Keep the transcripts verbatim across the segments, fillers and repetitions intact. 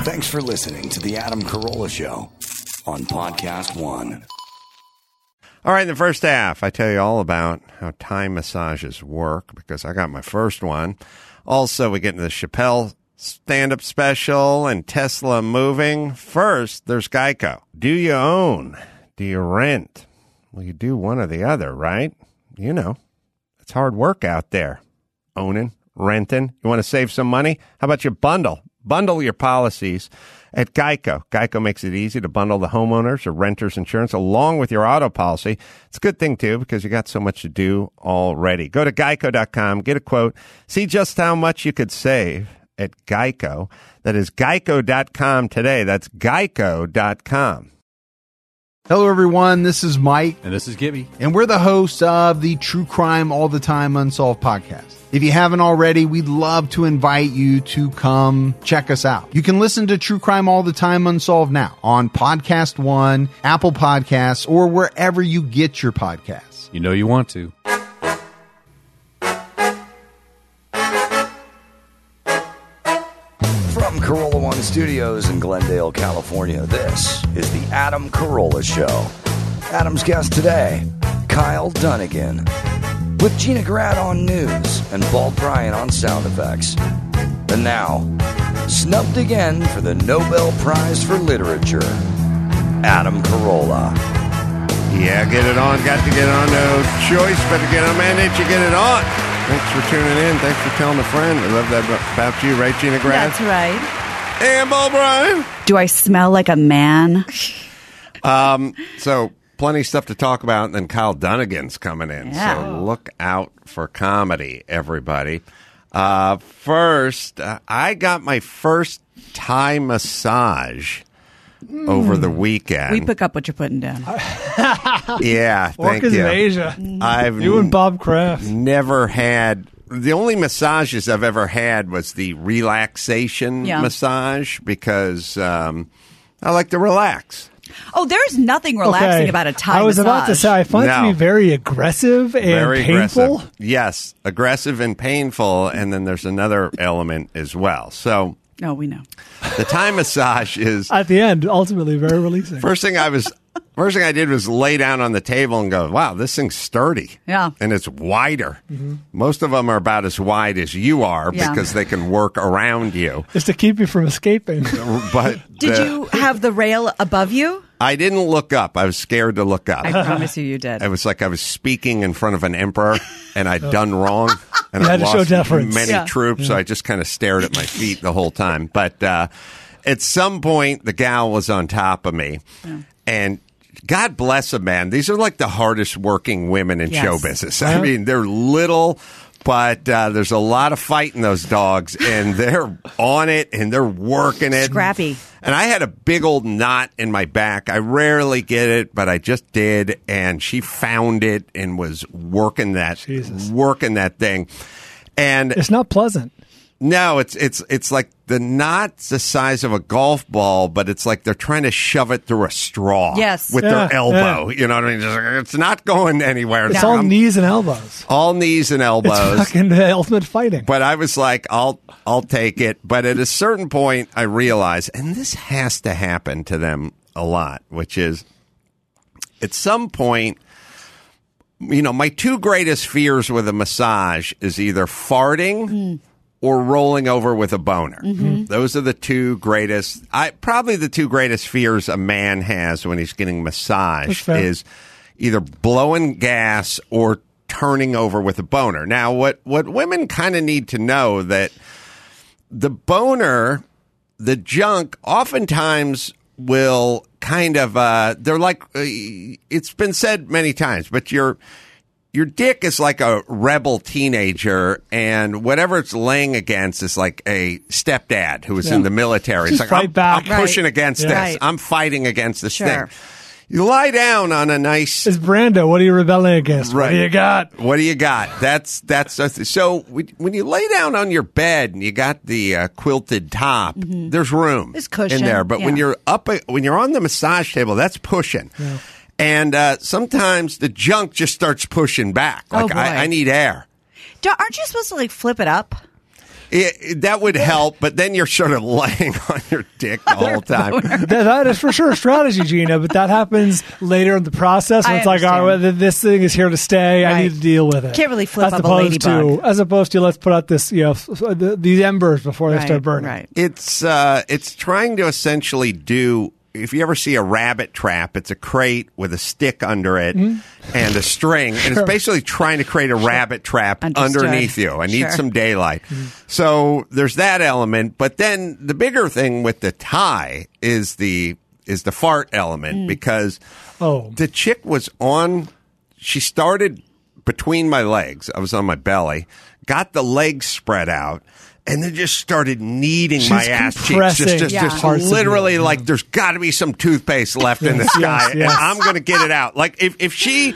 Thanks for listening to The Adam Carolla Show on Podcast One. All right, in the first half, I tell you all about how Thai massages work because I got my first one. Also, we get into the Chappelle stand-up special and Tesla moving. First, there's Geico. Do you own? Do you rent? Well, you do one or the other, right? You know, it's hard work out there. Owning, renting. You want to save some money? How about you bundle? Bundle your policies at Geico. Geico makes it easy to bundle the homeowners or renters insurance along with your auto policy. It's a good thing, too, because you got so much to do already. Go to geico dot com, get a quote, see just how much you could save at Geico. That is geico dot com today. That's geico dot com. Hello, everyone. This is Mike. And this is Gibby. And we're the hosts of the True Crime All the Time Unsolved podcast. If you haven't already, we'd love to invite you to come check us out. You can listen to True Crime All the Time Unsolved now on Podcast One, Apple Podcasts, or wherever you get your podcasts. You know you want to. From Carolla One Studios in Glendale, California, this is The Adam Carolla Show. Adam's guest today, Kyle Dunnigan. With Gina Grad on news and Bald Bryan on sound effects. And now, snubbed again for the Nobel Prize for Literature, Adam Carolla. Yeah, get it on. Got to get on. No choice but to get on. Mandate you get it on. Thanks for tuning in. Thanks for telling a friend. I love that about you, right, Gina Grad? That's right. And Bald Bryan. Do I smell like a man? um, so... Plenty of stuff to talk about, and then Kyle Dunnigan's coming in. Yeah. So look out for comedy, everybody. Uh, first, uh, I got my first Thai massage mm. over the weekend. We pick up what you're putting down. Yeah, thank Orcas you. in Asia. I've you and Bob Kraft. Never had... The only massages I've ever had was the relaxation yeah. massage because um, I like to relax. Oh, there's nothing relaxing okay. about a Thai I was massage. about to say, I find no. it to be very aggressive and very painful. Aggressive. Yes, aggressive and painful, and then there's another element as well. So, oh, we know. The Thai massage is... At the end, ultimately very releasing. First thing I was... First thing I did was lay down on the table and go, wow, this thing's sturdy. Yeah. And it's wider. Mm-hmm. Most of them are about as wide as you are yeah. because they can work around you. Just to keep you from escaping. But Did the, you have the rail above you? I didn't look up. I was scared to look up. I promise you, you did. It was like I was speaking in front of an emperor, and I'd done wrong. And you I had to lost show deference. many yeah. troops, yeah. so I just kind of stared at my feet the whole time. But uh, at some point, the gal was on top of me, yeah. and God bless them, man. These are like the hardest working women in yes. show business. I mean, they're little, but uh, there's a lot of fight in those dogs, and they're on it, and they're working it. Scrappy. And I had a big old knot in my back. I rarely get it, but I just did, and she found it and was working that, Jesus. working that thing. And it's not pleasant. No, it's it's it's like the knot's the size of a golf ball, but it's like they're trying to shove it through a straw. Yes. with yeah, their elbow. Yeah. You know what I mean? Just, it's not going anywhere. It's no. all I'm, knees and elbows. All knees and elbows. It's fucking the ultimate fighting. But I was like, I'll I'll take it. But at a certain point, I realized, and this has to happen to them a lot, which is at some point. You know, my two greatest fears with a massage is either farting. Mm. Or rolling over with a boner. Mm-hmm. Those are the two greatest, I probably the two greatest fears a man has when he's getting massaged is either blowing gas or turning over with a boner. Now, what, what women kind of need to know that the boner, the junk, oftentimes will kind of, uh, they're like, uh, it's been said many times, but you're, Your dick is like a rebel teenager, and whatever it's laying against is like a stepdad who was yeah. in the military. Just it's like, fight I'm, back. I'm pushing right. against yeah. this. Right. I'm fighting against this sure. thing. You lie down on a nice... It's Brando. What are you rebelling against? Right. What do you got? What do you got? That's that's so. When you lay down on your bed and you got the uh, quilted top, mm-hmm. there's room There's cushion. in there. But yeah. when you're up, when you're on the massage table, that's pushing. Yeah. And uh, sometimes the junk just starts pushing back. Like, oh, boy. I, I need air. Do, aren't you supposed to, like, flip it up? It, that would help, but then you're sort of laying on your dick the whole time. that, that is for sure a strategy, Gina, but that happens later in the process. When I it's like, all right, understand. this thing is here to stay. I Right. need to deal with it. Can't really flip as up a opposed to, ladybug. As opposed to, let's put out this, you know, f- f- the, these embers before they Right, start burning. Right. It's uh, it's trying to essentially do. If you ever see a rabbit trap, it's a crate with a stick under it Mm-hmm. and a string, and it's basically trying to create a rabbit trap Understood. underneath you. I need Sure. some daylight. Mm-hmm. So there's that element, but then the bigger thing with the tie is the is the fart element because Oh. the chick was on. She started between my legs. I was on my belly, got the legs spread out. And then just started kneading She's my ass cheeks. compressing Just, just, Yeah. just parts of literally you, yeah. like there's got to be some toothpaste left in the Yes, sky, yes, and yes. I'm going to get it out. Like if if she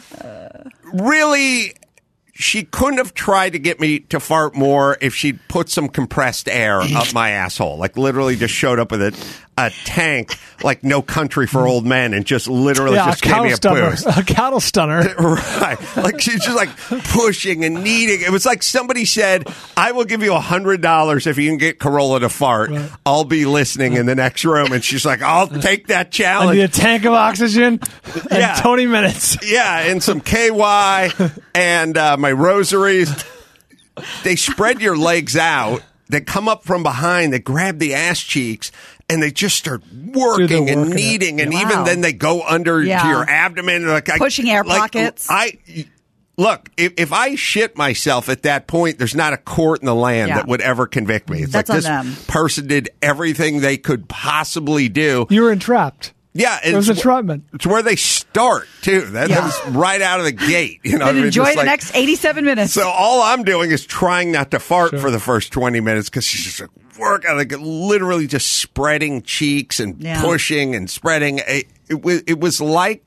really, she couldn't have tried to get me to fart more if she'd put some compressed air up my asshole. Like literally just showed up with a, a tank like No Country for Old Men and just literally Yeah, just a gave cattle me a stunner. boost. A cattle stunner. Right. Like she's just like pushing and kneading. It was like somebody said, I will give you a hundred dollars if you can get Corolla to fart. Right. I'll be listening in the next room. And she's like, I'll take that I challenge. need a tank of oxygen and Yeah. twenty minutes. Yeah, and some K Y and uh, my rosaries. They spread your legs out. They come up from behind. They grab the ass cheeks. And they just start working Dude, they're and working it. kneading, and Wow. even then they go under Yeah. to your abdomen, like I- Pushing air like, pockets. I look if, if I shit myself at that point, there's not a court in the land Yeah. that would ever convict me. It's That's like on this them. person did everything they could possibly do. You were entrapped. Yeah, It was it's, entrapment. it's where they start too. That, Yeah. that was right out of the gate. You know, what I And mean? enjoy Just the like- next eighty-seven minutes. So all I'm doing is trying not to fart for the first twenty minutes because she's just like work, like literally just spreading cheeks and Yeah. pushing and spreading. It, it was it was like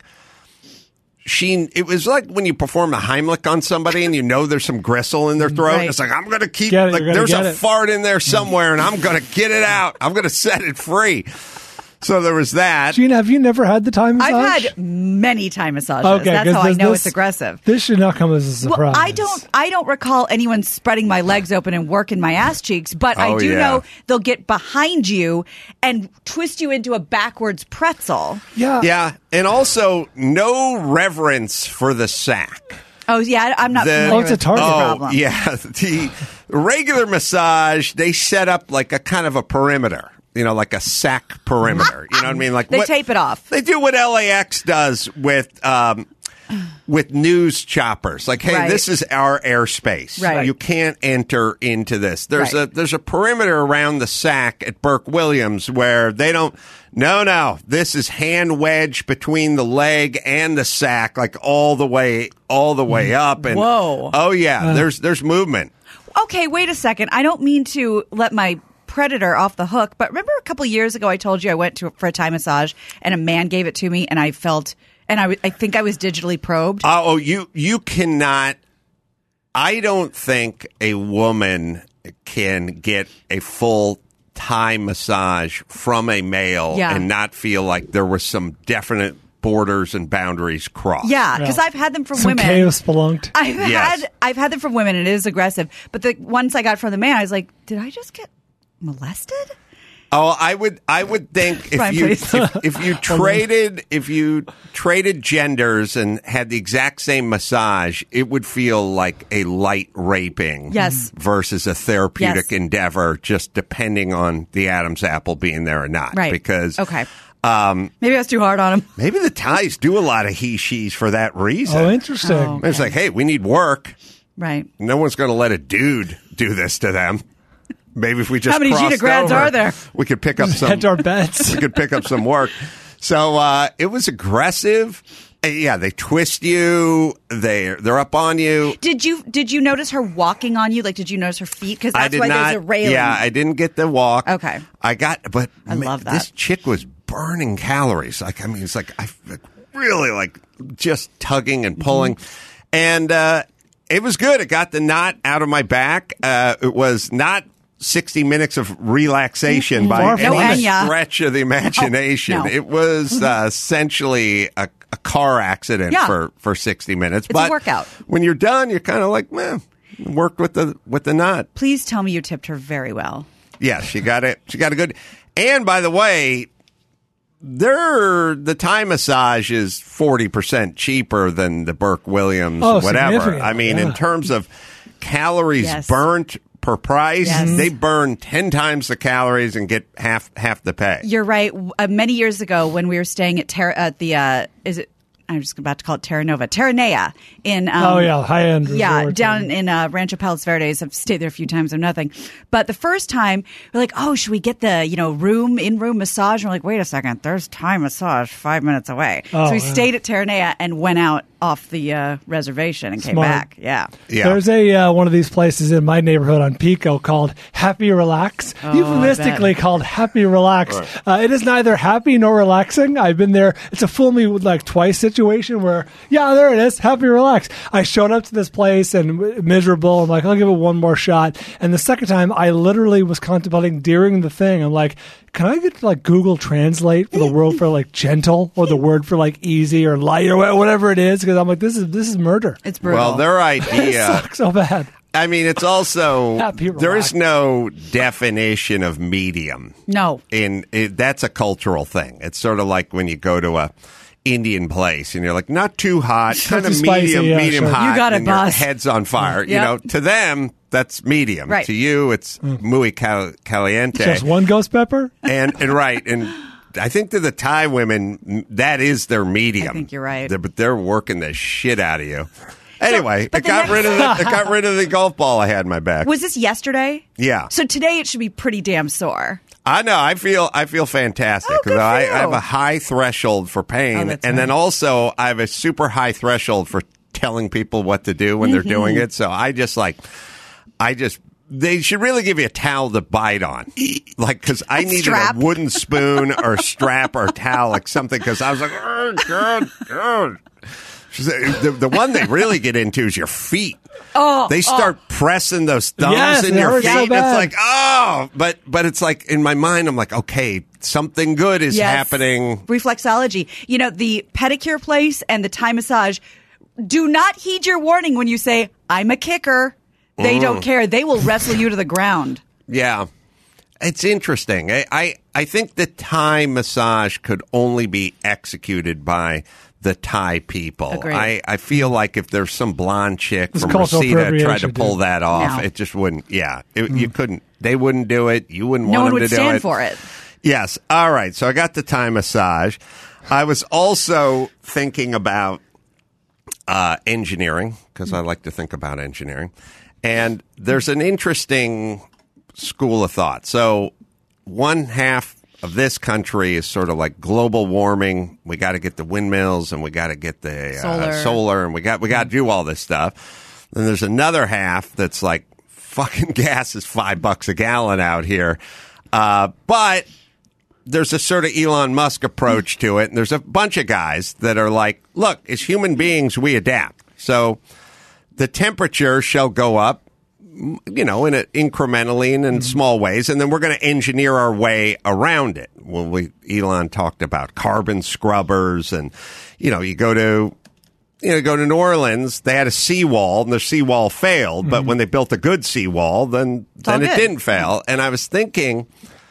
she. It was like when you perform a Heimlich on somebody and you know there's some gristle in their throat. Right. It's like I'm going to keep Get it, like you're gonna there's get a it. fart in there somewhere and I'm going to get it out. I'm going to set it free. So there was that. Gina, have you never had the time massage? I've had many time massages. Okay, That's 'cause how I this- know this- it's aggressive. This should not come as a surprise. Well, I don't. I don't recall anyone spreading my legs open and working my ass cheeks, but I Oh, do yeah. know they'll get behind you and twist you into a backwards pretzel. Yeah. Yeah, and also no reverence for the sack. Oh yeah, I'm not. The- familiar Oh, it's a with target. the Oh, problem. yeah. The regular massage, they set up like a kind of a perimeter, you know, like a sack perimeter. You know what I mean? Like They what- tape it off. They do what L A X does with um, with news choppers. Like, hey, Right. this is our airspace. Right. You can't enter into this. There's Right. a there's a perimeter around the sack at Burke Williams where they don't. No, no. This is hand wedged between the leg and the sack, like all the way, all the way up. And Whoa. oh yeah, there's there's movement. Okay, wait a second. I don't mean to let my predator off the hook, but remember a couple years ago I told you I went to for a Thai massage and a man gave it to me and I felt and I, w- I think I was digitally probed. Oh, oh, you you cannot. I don't think a woman can get a full Thai massage from a male Yeah. and not feel like there was some definite borders and boundaries crossed. Yeah, because Yeah. I've had them from Some women. chaos spelunked. I've Yes. had I've had them from women and it is aggressive. But the ones I got from the man, I was like, did I just get molested? Oh, I would I would think if Fine, you please. if, if you traded if you traded genders and had the exact same massage, it would feel like a light raping Yes. versus a therapeutic Yes. endeavor, just depending on the Adam's apple being there or not. Right. Because Okay. um, Maybe I was too hard on him. maybe the Thais do a lot of he she's for that reason. Oh, interesting. Oh. It's like, hey, we need work. Right. No one's going to let a dude do this to them. Maybe if we just How many crossed Gina grads over, are there? we could pick up some. Hedge our bets. We could pick up some work. So uh, it was aggressive. Uh, Yeah, they twist you. They they're up on you. Did you did you notice her walking on you? Like, did you notice her feet? Because I that's did why not. there's a railing. Yeah, I didn't get the walk. Okay. I got, but I ma- love that. This chick was burning calories. Like, I mean, it's like I like, really like just tugging and pulling, Mm-hmm. and uh, it was good. It got the knot out of my back. Uh, it was not sixty minutes of relaxation by Far any from No, it. Enya. stretch of the imagination. No, no. It was uh, essentially a, a car accident Yeah. for, for sixty minutes. It's a but workout. when you're done, you're kind of like, man, worked with the with the nut. Please tell me you tipped her very well. Yeah, she got it. She got a good. And by the way, they're the Thai massage is forty percent cheaper than the Burke Williams, Oh, whatever. significant, I mean, yeah. in terms of calories Yes. burnt per price, Yes. they burn ten times the calories and get half half the pay. You're right. Uh, many years ago, when we were staying at Terra, at the uh, is it? I'm just about to call it Terra Nova, Terranea in. Um, Oh, yeah, high-end Yeah, resort. down in uh, Rancho Palos Verdes. I've stayed there a few times or nothing. But the first time, we're like, oh, should we get the you know room in room massage? And we're like, wait a second, there's Thai massage five minutes away. Oh, so we yeah. stayed at Terranea and went out off the uh, reservation and came Smart. back. Yeah. Yeah. There's a uh, one of these places in my neighborhood on Pico called Happy Relax, Oh, euphemistically I bet. called Happy Relax. Uh, it is neither happy nor relaxing. I've been there. It's a fool me with like twice situation where, yeah, there it is, Happy Relax. I showed up to this place and w- miserable. I'm like, I'll give it one more shot. And the second time, I literally was contemplating during the thing. I'm like, can I get like Google Translate for the word for like gentle or the word for like easy or light or wha- whatever it is? Because I'm like, this is this is murder. It's brutal. Well, their It idea. sucks so bad. I mean, it's also Happy there is relax. no definition of medium. no. In it, that's a cultural thing. It's sort of like when you go to a Indian place and you're like, not too hot, kind of too spicy, medium, yeah, medium sure. hot, You got it, and your boss. head's on fire. You Yep. know, to them that's medium. Right. To you, it's muy cal- caliente. Just one ghost pepper? and and right and. I think to the Thai women, that is their medium. I think you're right. They're, but they're working the shit out of you. Anyway, but it the got next- rid of the, it got rid of the golf ball I had in my back. Was this yesterday? Yeah. So today it should be pretty damn sore. I know. I feel I feel fantastic Oh, good for I, I you. have a high threshold for pain, Oh, and that's then right. also I have a super high threshold for telling people what to do when they're doing Mm-hmm. it. So I just like, I just. They should really give you a towel to bite on, like because I A needed strap. a wooden spoon or a strap or a towel, like something. Because I was like, oh god, god. She's like, The, the one they really get into is your feet. Oh, They start pressing those thumbs Yes, in it your hurts feet. so and it's bad. like, oh, but but it's like in my mind, I'm like, okay, something good is Yes. happening. Reflexology. You know, the pedicure place and the Thai massage do not heed your warning when you say, I'm a kicker. They don't care. They will wrestle you to the ground. Yeah, it's interesting. I, I I think the Thai massage could only be executed by the Thai people. Agreed. I, I feel like if there's some blonde chick It's from cultural Reseda tried to appropriation, pull dude. that off, No. it just wouldn't. Yeah, it, you couldn't. They wouldn't do it. You wouldn't No want one them would to do stand it. for it. Yes. All right. So I got the Thai massage. I was also thinking about uh, engineering because I like to think about engineering. And there's an interesting school of thought. So one half of this country is sort of like global warming. We got to get the windmills and we got to get the Solar. uh, solar and we got we got to do all this stuff. Then there's another half that's like fucking gas is five bucks a gallon out here. Uh, but there's a sort of Elon Musk approach to it. And there's a bunch of guys that are like, look, as human beings, we adapt. So the temperature shall go up, you know, in a, incrementally and in small ways, and then we're going to engineer our way around it. Well, we Elon talked about carbon scrubbers, and you know, you go to you know go to New Orleans, they had a seawall, and the seawall failed, but when they built a good seawall, then then all it good. didn't fail. And I was thinking,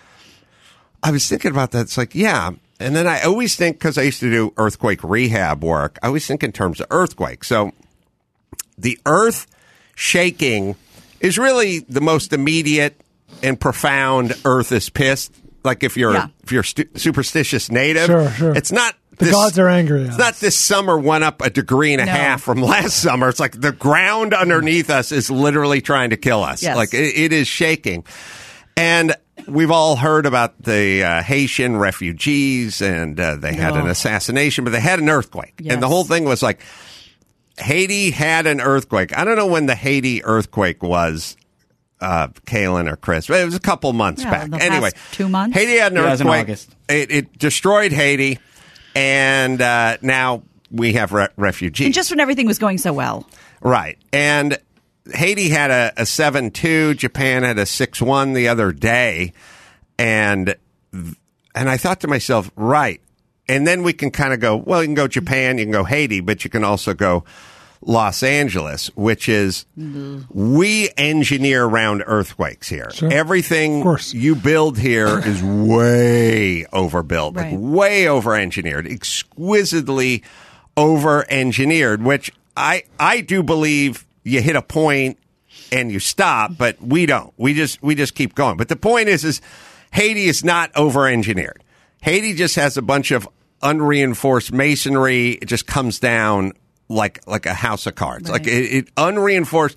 I was thinking about that. It's like, yeah. And then I always think, because I used to do earthquake rehab work, I always think in terms of earthquake. So the earth shaking is really the most immediate and profound earth is pissed. Like if you're Yeah. if you're stu- superstitious native, Sure, sure. it's not The this- gods are angry. It's not this summer went up a degree and a No. half from last summer. It's like the ground underneath us is literally trying to kill us. Yes. Like it, it is shaking. And we've all heard about the uh, Haitian refugees, and uh, they had an No. assassination, but they had an earthquake. Yes. And the whole thing was like, Haiti had an earthquake. I don't know when the Haiti earthquake was, uh, Kaylin or Chris, but it was a couple months Yeah, back. the Anyway, past two months? Haiti had an Yeah, it was in earthquake. August. It, it destroyed Haiti, and uh, now we have re- refugees. And just when everything was going so well. Right. And Haiti had a, a seven two, Japan had a six one the other day. And and I thought to myself, right. And then we can kind of go, well, you can go Japan, you can go Haiti, but you can also go, Los Angeles, which is mm-hmm. we engineer around earthquakes here. Sure. Everything you build here is way overbuilt, right. like way over-engineered, exquisitely over-engineered, which I I do believe you hit a point and you stop, but we don't. We just we just keep going. But the point is, is Haiti is not over-engineered. Haiti just has a bunch of unreinforced masonry. It just comes down like like a house of cards. Right. Like it, it unreinforced.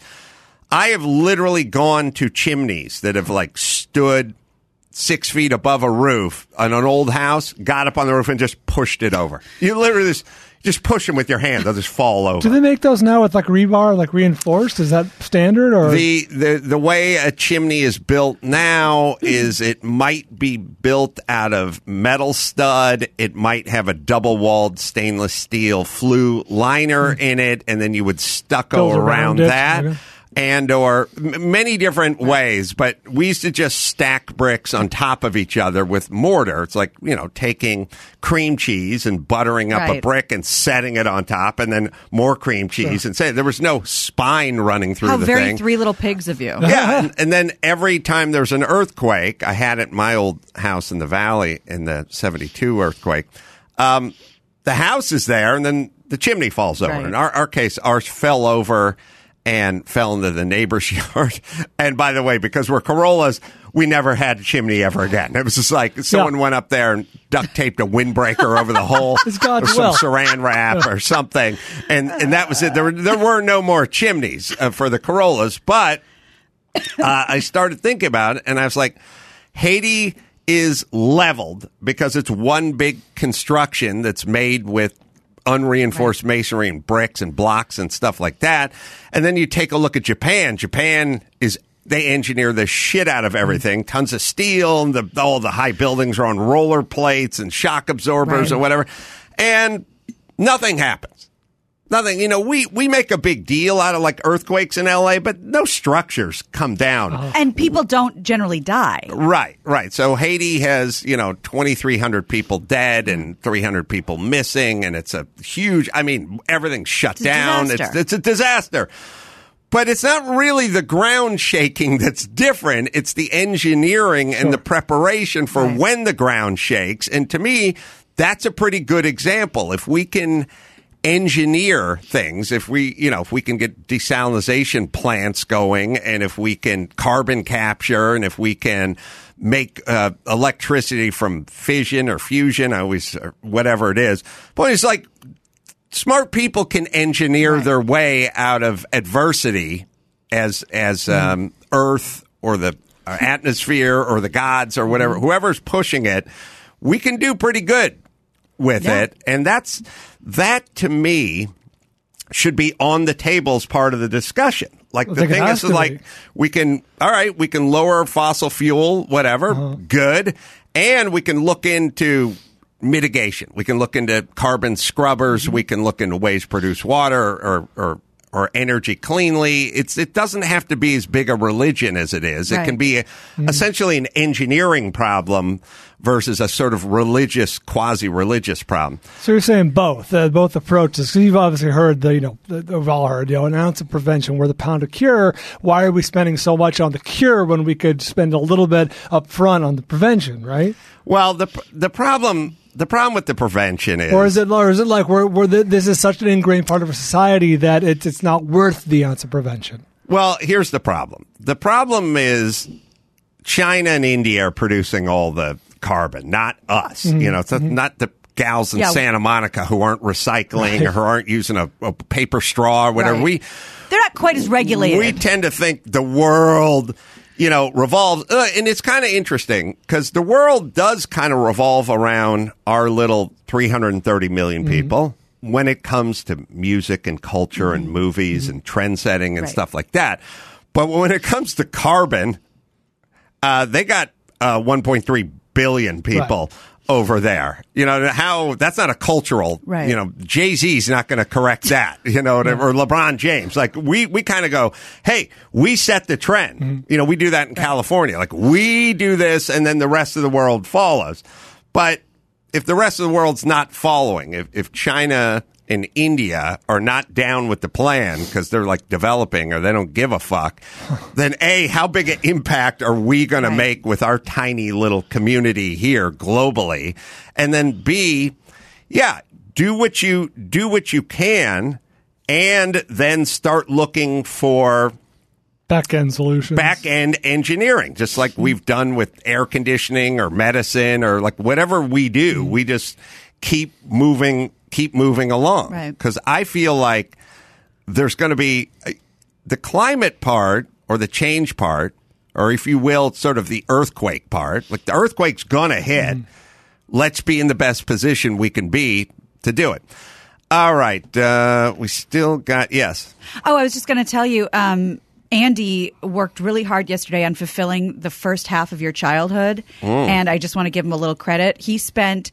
I have literally gone to chimneys that have like stood six feet above a roof on an old house, got up on the roof and just pushed it over. You literally just, just push them with your hand. They'll just fall over. Do they make those now with like rebar, like reinforced? Is that standard? Or the the the way a chimney is built now is it might be built out of metal stud. It might have a double walled stainless steel flue liner mm. in it, and then you would stucco Build around, around that. Okay. And or m- many different ways, but we used to just stack bricks on top of each other with mortar. It's like, you know, taking cream cheese and buttering up right. a brick and setting it on top, and then more cream cheese. Sure. And say there was no spine running through How the very thing. Three Little Pigs of you. Yeah, and, and then every time there's an earthquake, I had it in my old house in the valley in the seventy-two earthquake. Um, the house is there, and then the chimney falls over. Right. In our, our case, ours fell over and fell into the neighbor's yard. And by the way, because we're Corollas, we never had a chimney ever again. It was just like someone yeah. went up there and duct taped a windbreaker over the hole, It's God's or some will. saran wrap or something, and and that was it. There were there were no more chimneys uh, for the Corollas. But uh, I started thinking about it, and I was like, Haiti is leveled because it's one big construction that's made with unreinforced right. masonry and bricks and blocks and stuff like that. And then you take a look at Japan. Japan is, they engineer the shit out of everything. Mm-hmm. Tons of steel, and the, all the high buildings are on roller plates and shock absorbers right. or whatever. And nothing happens. Nothing. You know, we, we make a big deal out of like earthquakes in L A, but no structures come down. Oh. And people don't generally die. Right, right. So Haiti has, you know, twenty-three hundred people dead and three hundred people missing, and it's a huge, I mean, everything's shut it's down. It's, it's a disaster. But it's not really the ground shaking that's different. It's the engineering sure. and the preparation for right. when the ground shakes. And to me, that's a pretty good example. If we can engineer things, if we, you know, if we can get desalination plants going, and if we can carbon capture, and if we can make uh, electricity from fission or fusion, I always, or whatever it is. But it's like smart people can engineer right. their way out of adversity as, as mm. um, Earth or the uh, atmosphere or the gods or whatever, mm. whoever's pushing it, we can do pretty good with yeah. it. And that's, that to me should be on the table as part of the discussion. Like, the thing is, like, we can, all right, we can lower fossil fuel, whatever, uh-huh. good. And we can look into mitigation. We can look into carbon scrubbers. Mm-hmm. We can look into ways to produce water or, or, or energy cleanly. It's, it doesn't have to be as big a religion as it is. Right. It can be a, mm-hmm. essentially an engineering problem versus a sort of religious, quasi-religious problem. So you're saying both, uh, both approaches. So you've obviously heard the, you know, the, we've all heard, you know, an ounce of prevention worth a pound of cure. Why are we spending so much on the cure when we could spend a little bit up front on the prevention, right? Well, the the problem the problem with the prevention is, or is it, or is it like we're, we're the, this is such an ingrained part of our society that it's it's not worth the ounce of prevention? Well, here's the problem. The problem is China and India are producing all the carbon, not us. Mm-hmm. You know, it's mm-hmm. not the gals in yeah. Santa Monica who aren't recycling right. or who aren't using a, a paper straw or whatever. Right. We They're not quite as regulated. We tend to think the world, you know, revolves. Uh, and it's kind of interesting because the world does kind of revolve around our little three hundred thirty million mm-hmm. people when it comes to music and culture mm-hmm. and movies mm-hmm. and trend setting and right. stuff like that. But when it comes to carbon, uh, they got uh, one point three billion people right. over there. You know, how that's not a cultural, right. you know, Jay-Z's not going to correct that, you know, yeah. or LeBron James. Like, we, we kind of go, hey, we set the trend. Mm-hmm. You know, we do that in right. California. Like, we do this, and then the rest of the world follows. But if the rest of the world's not following, if, if China in India are not down with the plan because they're like developing or they don't give a fuck, then A, how big an impact are we going right. to make with our tiny little community here globally? And then B, yeah, do what you do what you can and then start looking for back-end solutions. Back-end engineering, just like we've done with air conditioning or medicine or like whatever we do. We just keep moving keep moving along. Because right. I feel like there's going to be the climate part or the change part, or if you will, sort of the earthquake part. Like the earthquake's going to hit. Mm. Let's be in the best position we can be to do it. All right. Uh, we still got, yes. Oh, I was just going to tell you, um, Andy worked really hard yesterday on fulfilling the first half of your childhood. Mm. And I just want to give him a little credit. He spent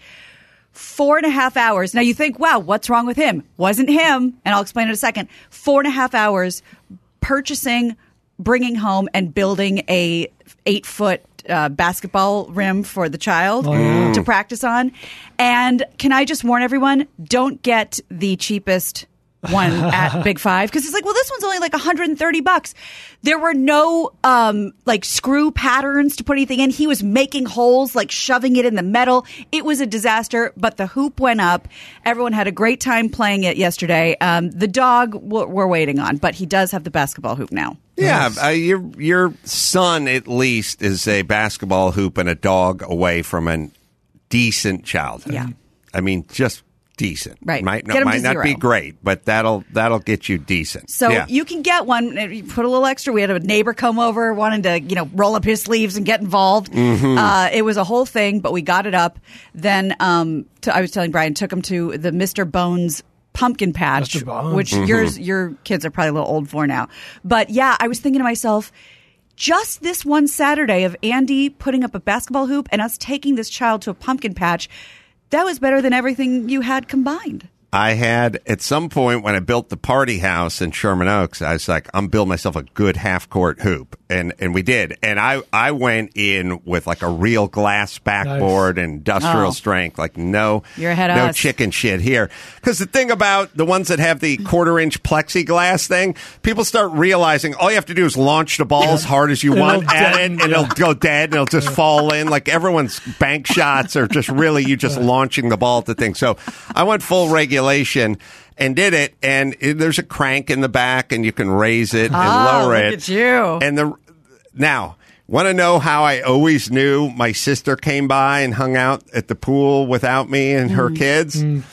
four and a half hours. Now you think, wow, what's wrong with him? Wasn't him. And I'll explain in a second. Four and a half hours purchasing, bringing home, and building a eight foot uh, basketball rim for the child oh, yeah. to practice on. And can I just warn everyone, don't get the cheapest one at Big Five, because it's like, well, this one's only like one hundred thirty bucks. There were no um like screw patterns to put anything in. He was making holes, like shoving it in the metal. It was a disaster, but the hoop went up. Everyone had a great time playing it yesterday. Um, the dog w- we're waiting on, but he does have the basketball hoop now. Yeah, uh, your your son at least is a basketball hoop and a dog away from a decent childhood. Yeah, I mean, just decent. Right. Might not, might not be great, but that'll that'll get you decent. So yeah. you can get one. You put a little extra. We had a neighbor come over, wanting to, you know, roll up his sleeves and get involved. Mm-hmm. Uh, it was a whole thing, but we got it up. Then um, to, I was telling Brian, took him to the Mister Bones pumpkin patch, which mm-hmm. yours your kids are probably a little old for now. But yeah, I was thinking to myself, just this one Saturday of Andy putting up a basketball hoop and us taking this child to a pumpkin patch, that was better than everything you had combined. I had, at some point when I built the party house in Sherman Oaks, I was like, I'm building myself a good half-court hoop. And and we did. And I, I went in with like a real glass backboard nice. and industrial oh. strength. Like, no, You're ahead of no us. chicken shit here. Because the thing about the ones that have the quarter-inch plexiglass thing, people start realizing all you have to do is launch the ball as hard as you want at it, and yeah. it'll go dead, and it'll just fall in. Like, everyone's bank shots are just really you just launching the ball at the thing. So I went full regulation and did it, and it, there's a crank in the back, and you can raise it and oh, lower look it. At you. And the now, want to know how I always knew my sister came by and hung out at the pool without me and her mm. kids? Mm.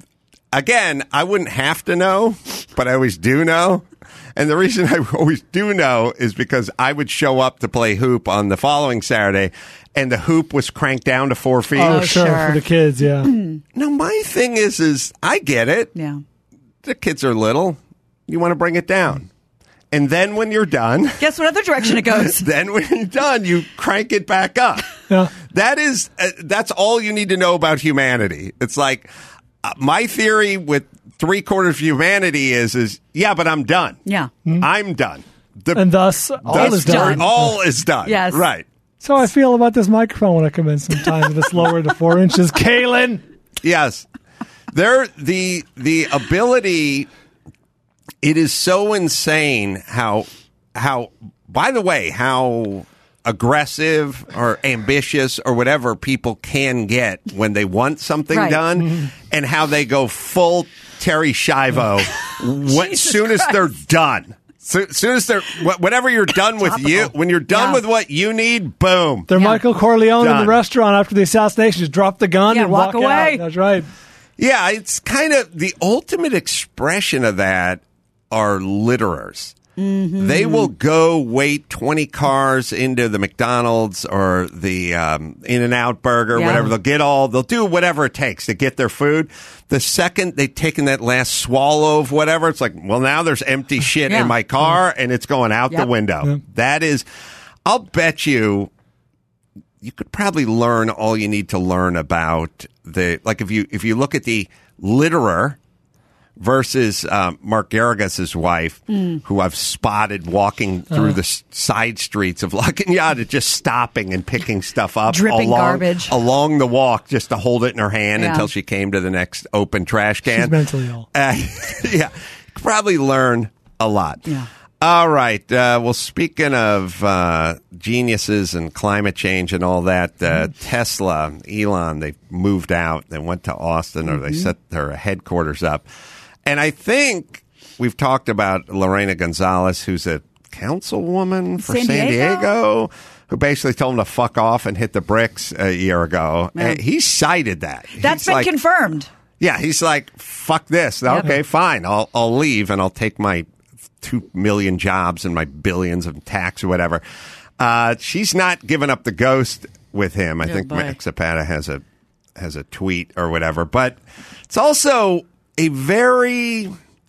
Again, I wouldn't have to know, but I always do know. And the reason I always do know is because I would show up to play hoop on the following Saturday, and the hoop was cranked down to four feet. Oh, sure, sure. For the kids, yeah. No, my thing is, is I get it. Yeah. The kids are little. You want to bring it down. And then when you're done... Guess what other direction it goes? Then when you're done, you crank it back up. Yeah. That is, uh, that's all you need to know about humanity. It's like, uh, my theory with three-quarters of humanity is, is, yeah, but I'm done. Yeah. Mm-hmm. I'm done. The, and thus, all thus is done. All is done. Yes. Right. So I feel about this microphone when I come in sometimes. It's lower to four inches. Kaylin! Yes. There, the the ability... It is so insane how, how, by the way, how aggressive or ambitious or whatever people can get when they want something right. done, Mm-hmm. and how they go full Terry Schiavo as soon as they're done. So, soon as they're, whatever you're done with Topical. you, when you're done yeah. with what you need, boom. They're yeah. Michael Corleone done. in the restaurant after the assassination. Just drop the gun yeah, and walk, walk away. out. That's right. Yeah, it's kind of the ultimate expression of that are litterers. Mm-hmm. They will go wait twenty cars into the McDonald's or the um, In-N-Out Burger, yeah. whatever. They'll get all, they'll do whatever it takes to get their food. The second they've taken that last swallow of whatever, it's like, well, now there's empty shit yeah. in my car and it's going out yep. the window. Yep. That is, I'll bet you, you could probably learn all you need to learn about the, like if you, if you look at the litterer versus um, Mark Garagos' wife, mm. who I've spotted walking through uh. the s- side streets of La Cañada, just stopping and picking stuff up. Dripping along, garbage. Along the walk, just to hold it in her hand yeah. until she came to the next open trash can. She's mentally ill. Uh, yeah. Probably learn a lot. Yeah. All right. Uh, well, speaking of uh, geniuses and climate change and all that, uh, mm-hmm. Tesla, Elon, they moved out. They went to Austin, or mm-hmm. they set their headquarters up. And I think we've talked about Lorena Gonzalez, who's a councilwoman for San, San Diego? Diego, who basically told him to fuck off and hit the bricks a year ago. Yeah. And he cited that. That's He's been like, confirmed. Yeah, he's like, fuck this. Yep. Okay, fine. I'll I'll leave and I'll take my two million jobs and my billions of tax or whatever. Uh, she's not giving up the ghost with him. I Oh, think boy. Max Zapata has a has a tweet or whatever. But it's also a very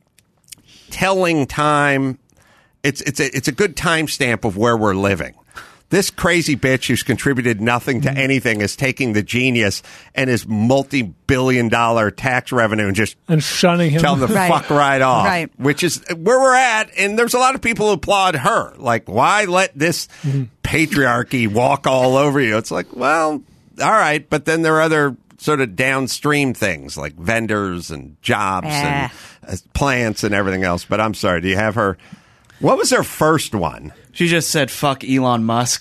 telling time. It's it's a it's a good timestamp of where we're living. This crazy bitch who's contributed nothing to anything is taking the genius and his multi-billion dollar tax revenue and just and shunning him. tell him to Right. fuck right off, Right. which is where we're at. And there's a lot of people who applaud her. Like, why let this mm-hmm. patriarchy walk all over you? It's like, well, all right. But then there are other sort of downstream things like vendors and jobs Ah. and uh, plants and everything else. But I'm sorry. Do you have her? What was her first one? She just said, fuck Elon Musk.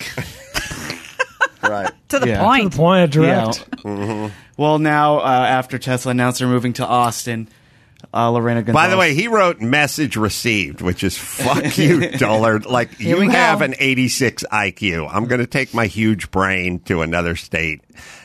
Right. To the Yeah. point. To the point, direct. Yeah. Mm-hmm. Well, now, uh, after Tesla announced they're moving to Austin, uh, Lorena Gonzalez. By the way, he wrote message received, which is fuck you, Dullard. Like, Here you we go. have an eighty-six I Q. I'm going to take my huge brain to another state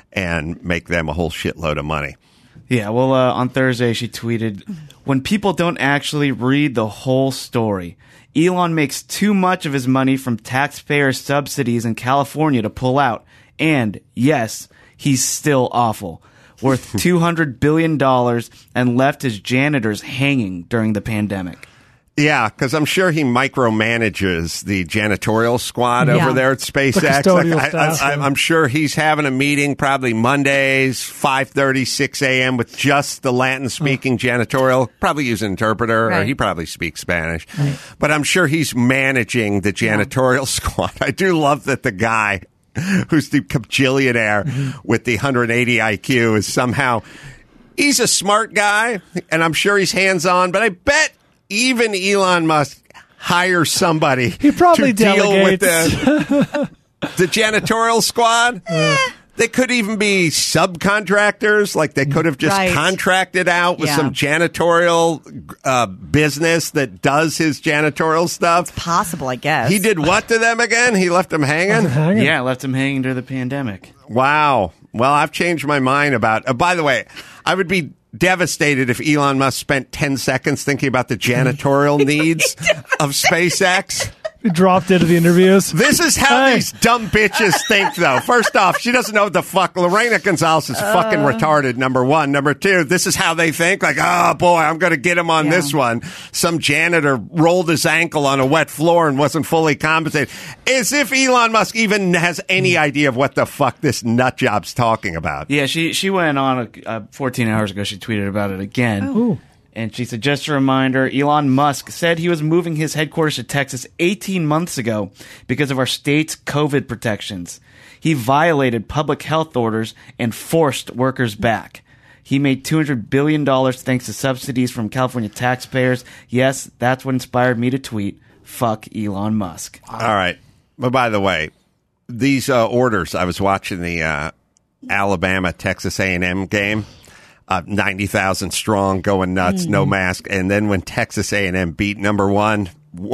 and make them a whole shitload of money. Yeah, well, uh, on Thursday, she tweeted, when people don't actually read the whole story, Elon makes too much of his money from taxpayer subsidies in California to pull out. And, yes, he's still awful. Worth two hundred billion dollars and left his janitors hanging during the pandemic. Yeah, because I'm sure he micromanages the janitorial squad Yeah. over there at SpaceX. The custodial Like, I, staff, I, yeah. I'm sure he's having a meeting probably Mondays, five thirty, six a.m. with just the Latin-speaking janitorial, probably use an interpreter, or Right. he probably speaks Spanish. But I'm sure he's managing the janitorial squad. I do love that the guy who's the billionaire Mm-hmm. with the one hundred eighty I Q is somehow... He's a smart guy, and I'm sure he's hands-on, but I bet even Elon Musk hires somebody He probably to deal with delegates. the, the janitorial squad. They could even be subcontractors. Like, they could have just Right. contracted out with Yeah. some janitorial uh, business that does his janitorial stuff. Possible, I guess. He did what to them again? He left them hanging? Hanging. Yeah, left him hanging during the pandemic. Wow. Well, I've changed my mind about... Uh, by the way, I would be devastated if Elon Musk spent ten seconds thinking about the janitorial needs of SpaceX. He dropped into the interviews. This is how Hey. these dumb bitches think, though. First off, she doesn't know what the fuck. Lorena Gonzalez is fucking retarded, number one. Number two, this is how they think. Like, oh, boy, I'm going to get him on Yeah. this one. Some janitor rolled his ankle on a wet floor and wasn't fully compensated. As if Elon Musk even has any idea of what the fuck this nut job's talking about. Yeah, she she went on uh, fourteen hours ago. She tweeted about it again. Ooh. And she said, just a reminder, Elon Musk said he was moving his headquarters to Texas eighteen months ago because of our state's COVID protections. He violated public health orders and forced workers back. He made two hundred billion dollars thanks to subsidies from California taxpayers. Yes, that's what inspired me to tweet, fuck Elon Musk. All right. But by the way, these uh, orders, I was watching the uh, Alabama-Texas A and M game. Uh, ninety thousand strong, going nuts, no mask. And then when Texas A and M beat number one,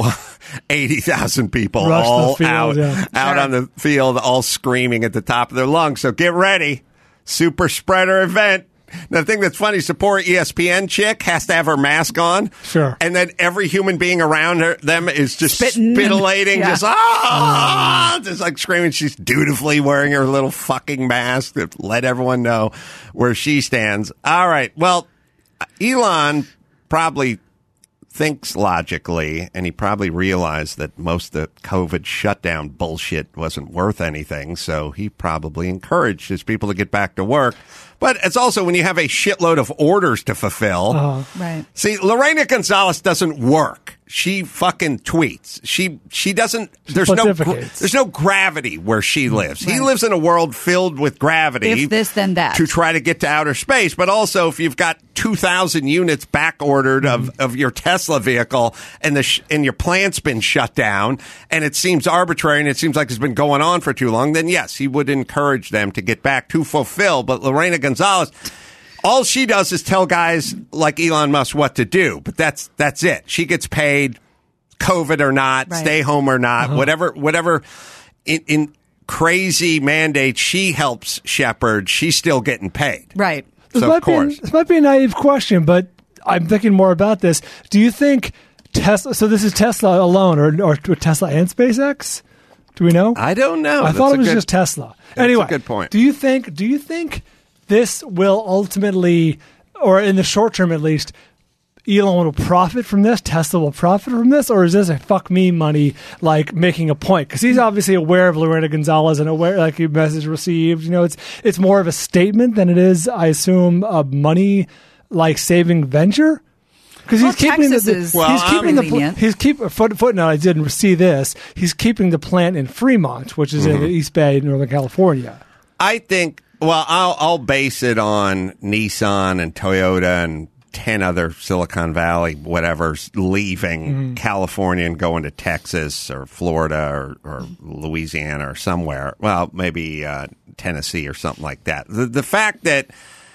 eighty thousand people Rushed the all field, out, yeah. out Sure. on the field, all screaming at the top of their lungs. So get ready. Super spreader event. Now, the thing that's funny, is the poor E S P N chick has to have her mask on. Sure. And then every human being around her, them is just Spitting. spitulating, Yeah. just, ah, just like screaming. She's dutifully wearing her little fucking mask to let everyone know where she stands. All right. Well, Elon probably thinks logically, and he probably realized that most of the COVID shutdown bullshit wasn't worth anything, so he probably encouraged his people to get back to work. But it's also when you have a shitload of orders to fulfill. Uh-huh. Right. See, Lorena Gonzalez doesn't work. She fucking tweets. She she doesn't. There's no gra- pontificates. there's no gravity where she lives. He Right. lives in a world filled with gravity. If this, then that. To try to get to outer space, but also if you've got two thousand units back ordered of, of your Tesla vehicle and the sh- and your plant's been shut down and it seems arbitrary and it seems like it's been going on for too long, then yes, he would encourage them to get back to fulfill. But Lorena Gonzalez, all she does is tell guys like Elon Musk what to do, but that's that's it. She gets paid, COVID or not, Right. stay home or not, Uh-huh. whatever whatever in, in crazy mandates she helps shepherd, she's still getting paid. Right. This, So, might of course. Be, this might be a naive question, but I'm thinking more about this. Do you think Tesla, so this is Tesla alone or, or Tesla and SpaceX? Do we know? I don't know. I That's thought a it was good- just Tesla. that's Anyway, a good point. Do you think? Do you think this will ultimately, or in the short term at least, Elon will profit from this? Tesla will profit from this, or is this a fuck me money like making a point? Because he's obviously aware of Lorena Gonzalez and aware, like, a message received. You know, it's it's more of a statement than it is, I assume, a money like saving venture. Because Well, he's keeping Texas the, is the Well, he's keeping the pl- lenient. he's keep foot, footnote. I didn't see this. He's keeping the plant in Fremont, which is in the East Bay, Northern California. I think, well, I'll, I'll base it on Nissan and Toyota and ten other Silicon Valley whatever's leaving California and going to Texas or Florida or, or Louisiana or somewhere. Well, maybe uh, Tennessee or something like that. The, the fact that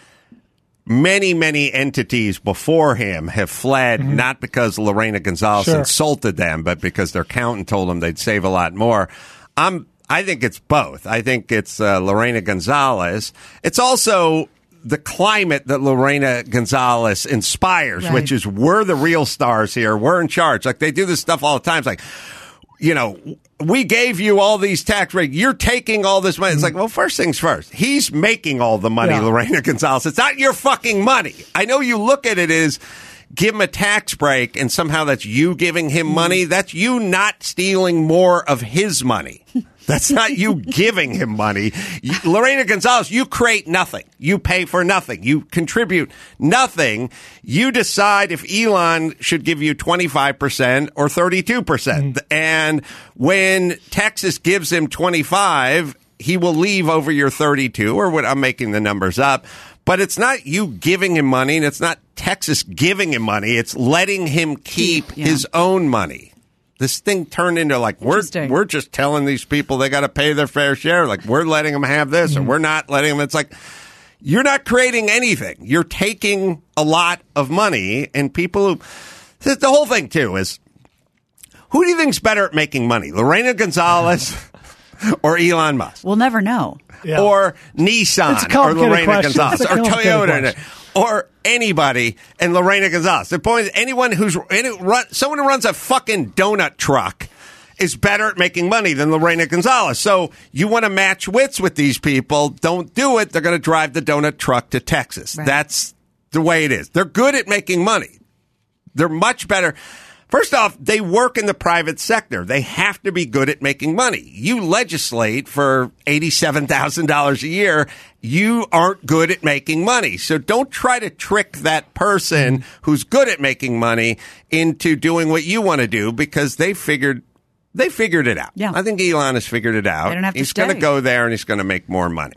many, many entities before him have fled, not because Lorena Gonzalez Sure. insulted them, but because their accountant told them they'd save a lot more. I'm, I think it's both. I think it's uh, Lorena Gonzalez. It's also the climate that Lorena Gonzalez inspires, Right. which is we're the real stars here. We're in charge. Like they do this stuff all the time. It's like, you know, we gave you all these tax rates. You're taking all this money. It's like, well, first things first. He's making all the money, Yeah. Lorena Gonzalez. It's not your fucking money. I know you look at it as give him a tax break and somehow that's you giving him money. That's you not stealing more of his money. That's not you giving him money. You, Lorena Gonzalez, you create nothing. You pay for nothing. You contribute nothing. You decide if Elon should give you twenty-five percent or thirty-two percent. Mm-hmm. And when Texas gives him twenty-five, he will leave over your thirty-two, or what I'm making the numbers up. But it's not you giving him money, and it's not Texas giving him money. It's letting him keep Keep, yeah. his own money. This thing turned into like we're Interesting. we're just telling these people they got to pay their fair share. Like we're letting them have this, Mm-hmm. or we're not letting them. It's like you're not creating anything. You're taking a lot of money, and people who the the whole thing too is who do you think's better at making money, Lorena Gonzalez or Elon Musk? We'll never know. Yeah. Or It's a Nissan or complicated Lorena question. Gonzalez It's a or complicated Toyota question. or anybody and Lorena Gonzalez. The point is anyone who's any, run, someone who runs a fucking donut truck is better at making money than Lorena Gonzalez. So you want to match wits with these people, don't do it. They're going to drive the donut truck to Texas. Right. That's the way it is. They're good at making money. They're much better. First off, they work in the private sector. They have to be good at making money. You legislate for eighty-seven thousand dollars a year. You aren't good at making money. So don't try to trick that person who's good at making money into doing what you want to do because they figured they figured it out. Yeah. I think Elon has figured it out. They don't have to he's going to stay. go there and he's going to make more money.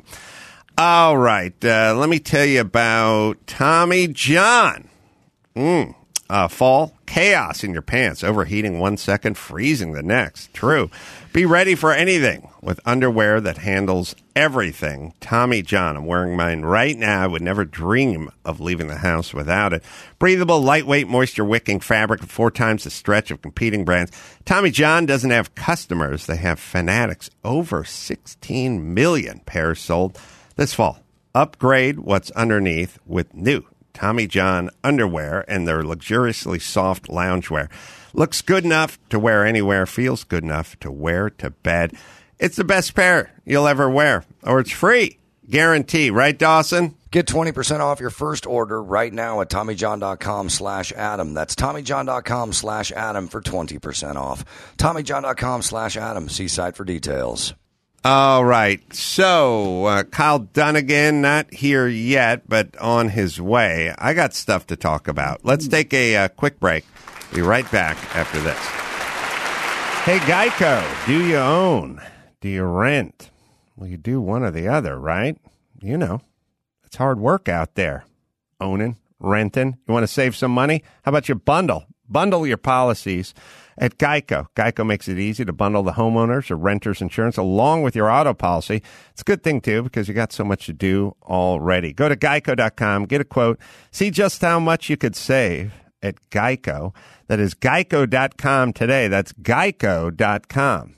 All right. Uh, let me tell you about Tommy John. Mm. Uh, fall, chaos in your pants, overheating one second, freezing the next. True. Be ready for anything with underwear that handles everything. Tommy John, I'm wearing mine right now. I would never dream of leaving the house without it. Breathable, lightweight, moisture-wicking fabric with four times the stretch of competing brands. Tommy John doesn't have customers. They have fanatics. Over sixteen million pairs sold this fall. Upgrade what's underneath with new Tommy John underwear and their luxuriously soft loungewear. Looks good enough to wear anywhere, feels good enough to wear to bed. It's the best pair you'll ever wear, or it's free. guarantee. Right, Dawson? Get twenty percent off your first order right now at TommyJohn.com slash Adam. That's TommyJohn.com slash Adam for twenty percent off. TommyJohn.com slash Adam. See site for details. All right. So, uh, Kyle Dunnigan, not here yet, but on his way. I got stuff to talk about. Let's take a uh, quick break. Be right back after this. Hey, Geico, do you own? Do you rent? Well, you do one or the other, right? You know. It's hard work out there. Owning, renting. You want to save some money? How about you bundle? Bundle your policies at Geico. Geico makes it easy to bundle the homeowners or renters insurance along with your auto policy. It's a good thing, too, because you got so much to do already. Go to geico dot com, get a quote, see just how much you could save at Geico. That is geico dot com today. That's geico dot com.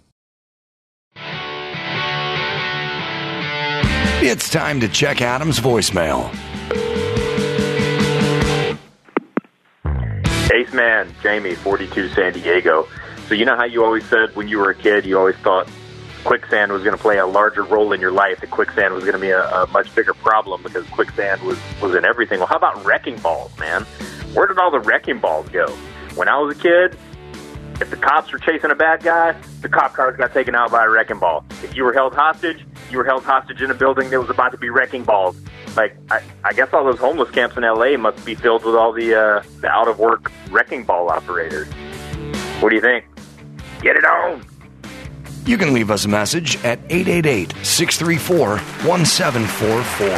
It's time to check Adam's voicemail. Ace Man, Jamie, forty-two, San Diego. So you know how you always said when you were a kid, you always thought quicksand was going to play a larger role in your life, that quicksand was going to be a, a much bigger problem because quicksand was, was in everything. Well, how about wrecking balls, man? Where did all the wrecking balls go? When I was a kid, if the cops were chasing a bad guy, the cop cars got taken out by a wrecking ball. If you were held hostage, you were held hostage in a building that was about to be wrecking balls. Like, I, I guess all those homeless camps in L A must be filled with all the, uh, the out-of-work wrecking ball operators. What do you think? Get it on! You can leave us a message at eight eight eight, six three four, one seven four four.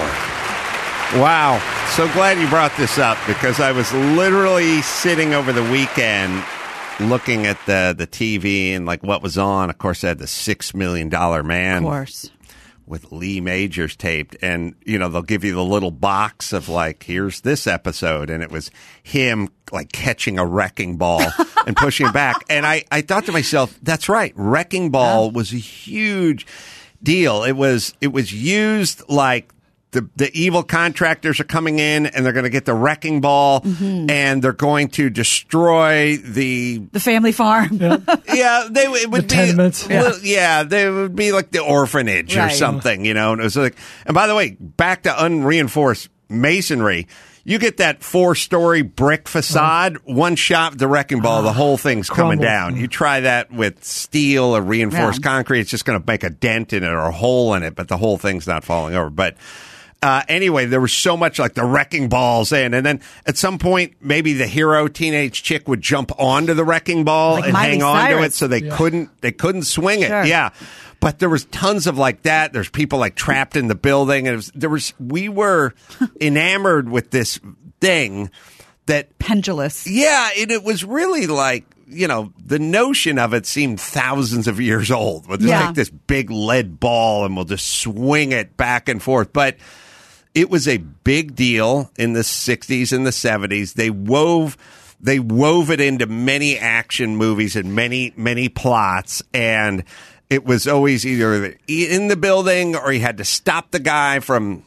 Wow. So glad you brought this up because I was literally sitting over the weekend looking at the, the T V and like what was on. Of course, I had the Six Million Dollar Man. Of course. With Lee Majors taped. And, you know, they'll give you the little box of like, here's this episode. And it was him like catching a wrecking ball and pushing it back. And I, I thought to myself, that's right. Wrecking ball yeah. was a huge deal. It was, it was used like, The, the evil contractors are coming in and they're going to get the wrecking ball mm-hmm. and they're going to destroy the the family farm. Yeah, yeah they it would the be tenements. Well, yeah, they would be like the orphanage right. or something, you know. And it was like, and by the way, back to unreinforced masonry. You get that four-story brick facade, oh. one shot, the wrecking ball, oh. the whole thing's coming Crumble. down. You try that with steel or reinforced yeah. concrete, it's just going to make a dent in it or a hole in it, but the whole thing's not falling over. But Uh, anyway, there was so much like the wrecking balls in. And then at some point, maybe the hero teenage chick would jump onto the wrecking ball like and Miley hang on to Cyrus. it so they Yeah. couldn't, they couldn't swing Sure. it. Yeah. But there was tons of like that. There's people like trapped in the building. And it was, there was, we were enamored with this thing that Pendulous. Yeah. And it was really like, you know, the notion of it seemed thousands of years old. We'll just Yeah. take this big lead ball and we'll just swing it back and forth. But it was a big deal in the sixties and the seventies. They wove they wove it into many action movies and many, many plots. And it was always either in the building or you had to stop the guy from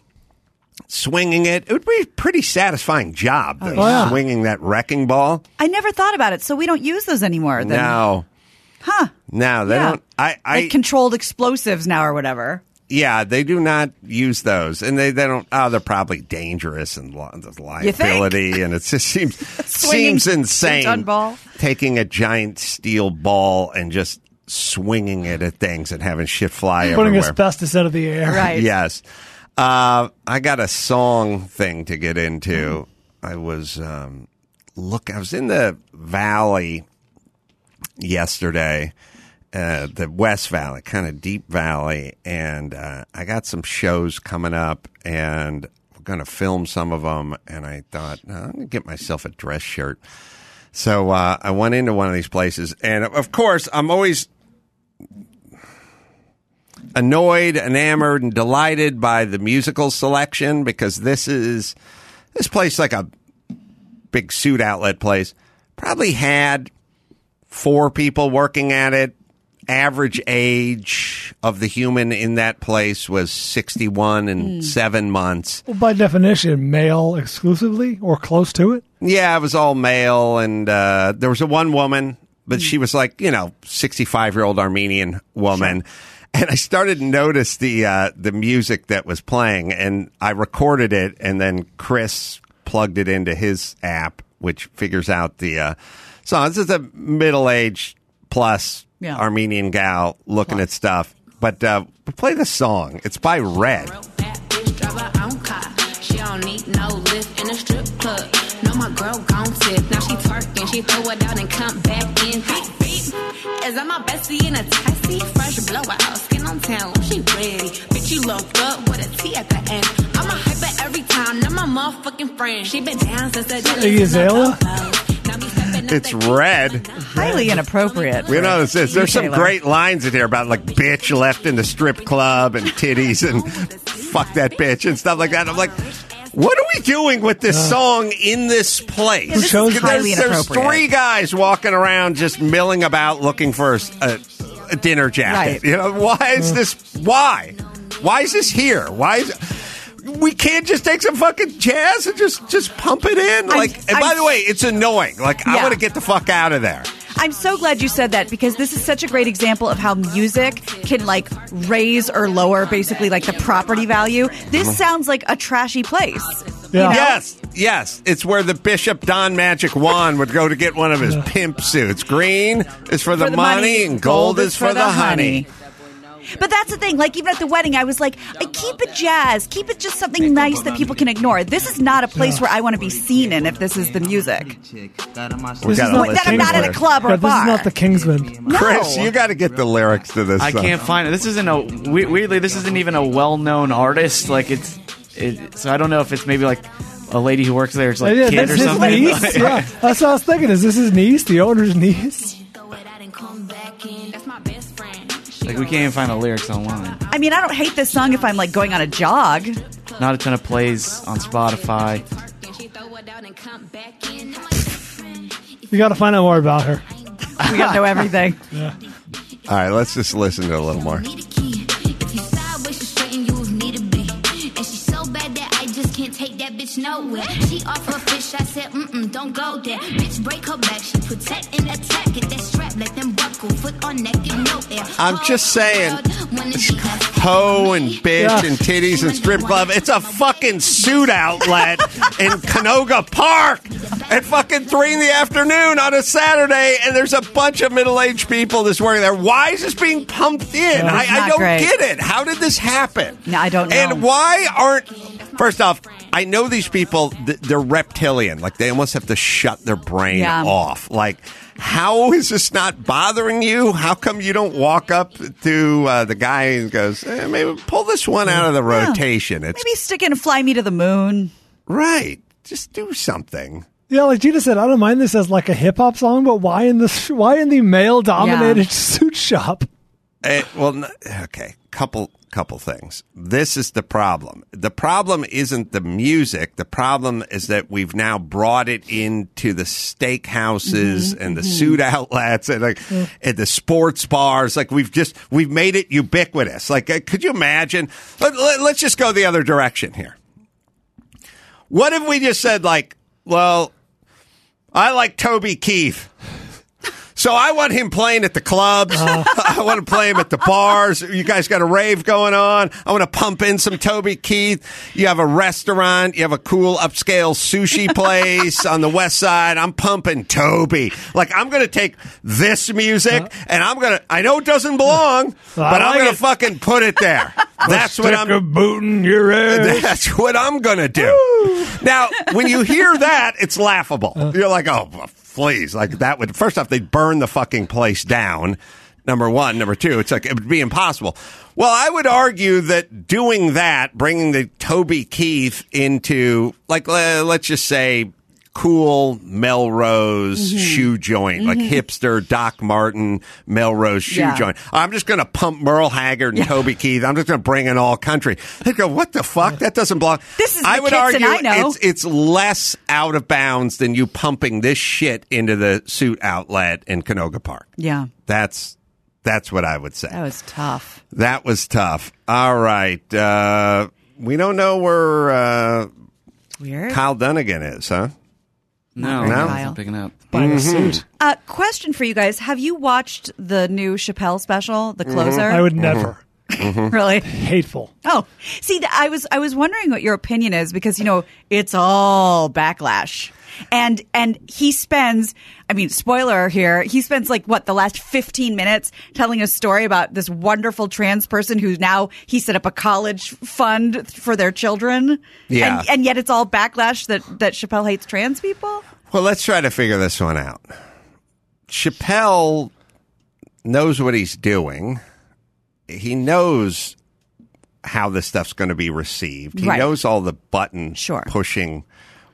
swinging it. It would be a pretty satisfying job, though, Oh, yeah. swinging that wrecking ball. I never thought about it, so we don't use those anymore. Then. No. Huh. No, they Yeah. don't. I, I Like controlled explosives now or whatever. Yeah, they do not use those, and they, they don't. Oh, they're probably dangerous and li- there's liability, and it just seems Swinging seems insane. two-ton ball. Taking a giant steel ball and just swinging it at things and having shit fly Putting everywhere. asbestos out of the air. Right. Yes, uh, I got a song thing to get into. I was um, look. I was in the valley yesterday. Uh, the West Valley, kind of deep valley, and uh, I got some shows coming up, and we're going to film some of them, and I thought, no, I'm going to get myself a dress shirt. So uh, I went into one of these places, and of course, I'm always annoyed, enamored, and delighted by the musical selection, because this is, this place, like a big suit outlet place, probably had four people working at it. Average age of the human in that place was sixty-one and Mm. seven months. Well, by definition, male exclusively or close to it. Yeah, it was all male, and uh, there was a one woman, but she was like, you know, sixty-five-year-old Armenian woman. Sure. and I started to notice the uh, the music that was playing, and I recorded it, and then Chris plugged it into his app, which figures out the uh, song. This is a middle-aged plus Yeah. Armenian gal looking at stuff, but uh, play the song. It's by Red. She don't need no lift in a strip club. No, my girl gon' tip. Now she twerking, she throw it out and come back in. Beep, beep. Is that my bestie in a taxi? Fresh blowout, skin on town, she ready. Bitch, you look good with a T at the end. I'm a hyper every time, now my motherfucking friend. She been down since the Iggy Azalea? It's Red. Highly inappropriate. We know this is. There's some Taylor. great lines in here about like bitch left in the strip club and titties and fuck that bitch and stuff like that. I'm like, what are we doing with this song in this place? Yeah, this chose is it? highly There's, there's inappropriate. three guys walking around just milling about looking for a, a dinner jacket. Right. You know, why is this? Why? Why is this here? Why is we can't just take some fucking jazz and just just pump it in? I'm- Like, and by I'm- the way, it's annoying. Like, I Yeah. want to get the fuck out of there. I'm so glad you said that because this is such a great example of how music can like raise or lower basically like the property value. This sounds like a trashy place. Yeah. know? Yes, yes. It's where the Bishop Don Magic Wand would go to get one of his pimp suits. Green is for the, For the money, money, and gold, is for, the honey. But that's the thing. Like, even at the wedding, I was like, I keep it jazz. Keep it just something nice that people can ignore. This is not a place where I want to be seen in if this is the music. We This is gotta not listen That I'm not to at a it. club or Yeah, a this bar. is not the Kingsman. No. Chris, you got to get the lyrics to this. I song. can't find it. This isn't a we- weirdly. This isn't even a well-known artist. Like it's, it, so I don't know if it's maybe like a lady who works there. It's like yeah, kid that's or his something. niece. Yeah, that's what I was thinking. Is this his niece, the owner's niece? throw it out and come back in. That's my best friend. She Like we can't even find the lyrics online. I mean, I don't hate this song if I'm like going on a jog. Not a ton of plays on Spotify. twerking, she throw it out and come back in. That's my best friend. You got to find out more about her. We gotta know everything. All right, let's just listen to it a little more. Need a key. If you sideways, she straighten you need a B. And she's so bad that I just can't take that bitch nowhere. She off her fish, I said, mm-mm, don't go there. Bitch, break her back. She protect and attack. Get that strap, let them buckle. Foot on neck, give no air. I'm just saying, Ho Hoe and bitch Yeah. and titties and strip club. It's a fucking suit outlet in Canoga Park at fucking three in the afternoon on a Saturday, and there's a bunch of middle-aged people that's working there. Why is this being pumped in? I, It's I not don't great. get it. How did this happen? No, I don't know. And why aren't... First off, I know these people, th- they're reptilian. Like, they almost have to shut their brain Yeah. off. Like... How is this not bothering you? How come you don't walk up to uh, the guy and goes, eh, maybe pull this one out of the Yeah. rotation? It's Maybe stick in Fly Me to the Moon. right. Just do something. Yeah, like Gina said, I don't mind this as like a hip hop song, but why in the why in the male dominated Yeah. suit shop? Eh, well, n- okay, couple couple things. This is the problem. The problem isn't the music. The problem is that we've now brought it into the steakhouses and the suit outlets and like and the sports bars. Like we've just we've made it ubiquitous. Like, uh, could you imagine? Let, let, let's just go the other direction here. What if we just said like, well, I like Toby Keith. So I want him playing at the clubs. I want to play him at the bars. You guys got a rave going on. I want to pump in some Toby Keith. You have a restaurant. You have a cool upscale sushi place on the west side. I'm pumping Toby. Like, I'm going to take this music and I'm going to, I know it doesn't belong, but I'm like going to it. fucking put it there. That's what I'm Stick a boot in your ass. That's what I'm going to do. Now, when you hear that, it's laughable. You're like, oh, please. Like, that would, first off, they'd burn the fucking place down. Number one. Number two, it's like, it would be impossible. Well, I would argue that doing that, bringing the Toby Keith into, like, uh, let's just say, cool Melrose Mm-hmm. shoe joint, like hipster Doc Martin Melrose shoe Yeah. joint. I'm just going to pump Merle Haggard and Toby Keith. I'm just going to bring in all country. They go, what the fuck? That doesn't belong. This is I the would Kitson argue I know. it's it's less out of bounds than you pumping this shit into the suit outlet in Canoga Park. Yeah, That's that's what I would say. that was tough. That was tough. All right. Uh, we don't know where uh, Weird. Kyle Dunnigan is, huh? No, No? I'm picking up. Buying a suit. Uh, question for you guys: have you watched the new Chappelle special, The Closer? I would never. Really? Hateful. Oh, see, th- I was I was wondering what your opinion is because you know it's all backlash, and and he spends, I mean, spoiler here, he spends like what the last fifteen minutes telling a story about this wonderful trans person who's now he set up a college fund for their children, Yeah. and, and yet it's all backlash that that Chappelle hates trans people. Well, let's try to figure this one out. Chappelle knows what he's doing. He knows how this stuff's going to be received. He Right. knows all the button Sure. pushing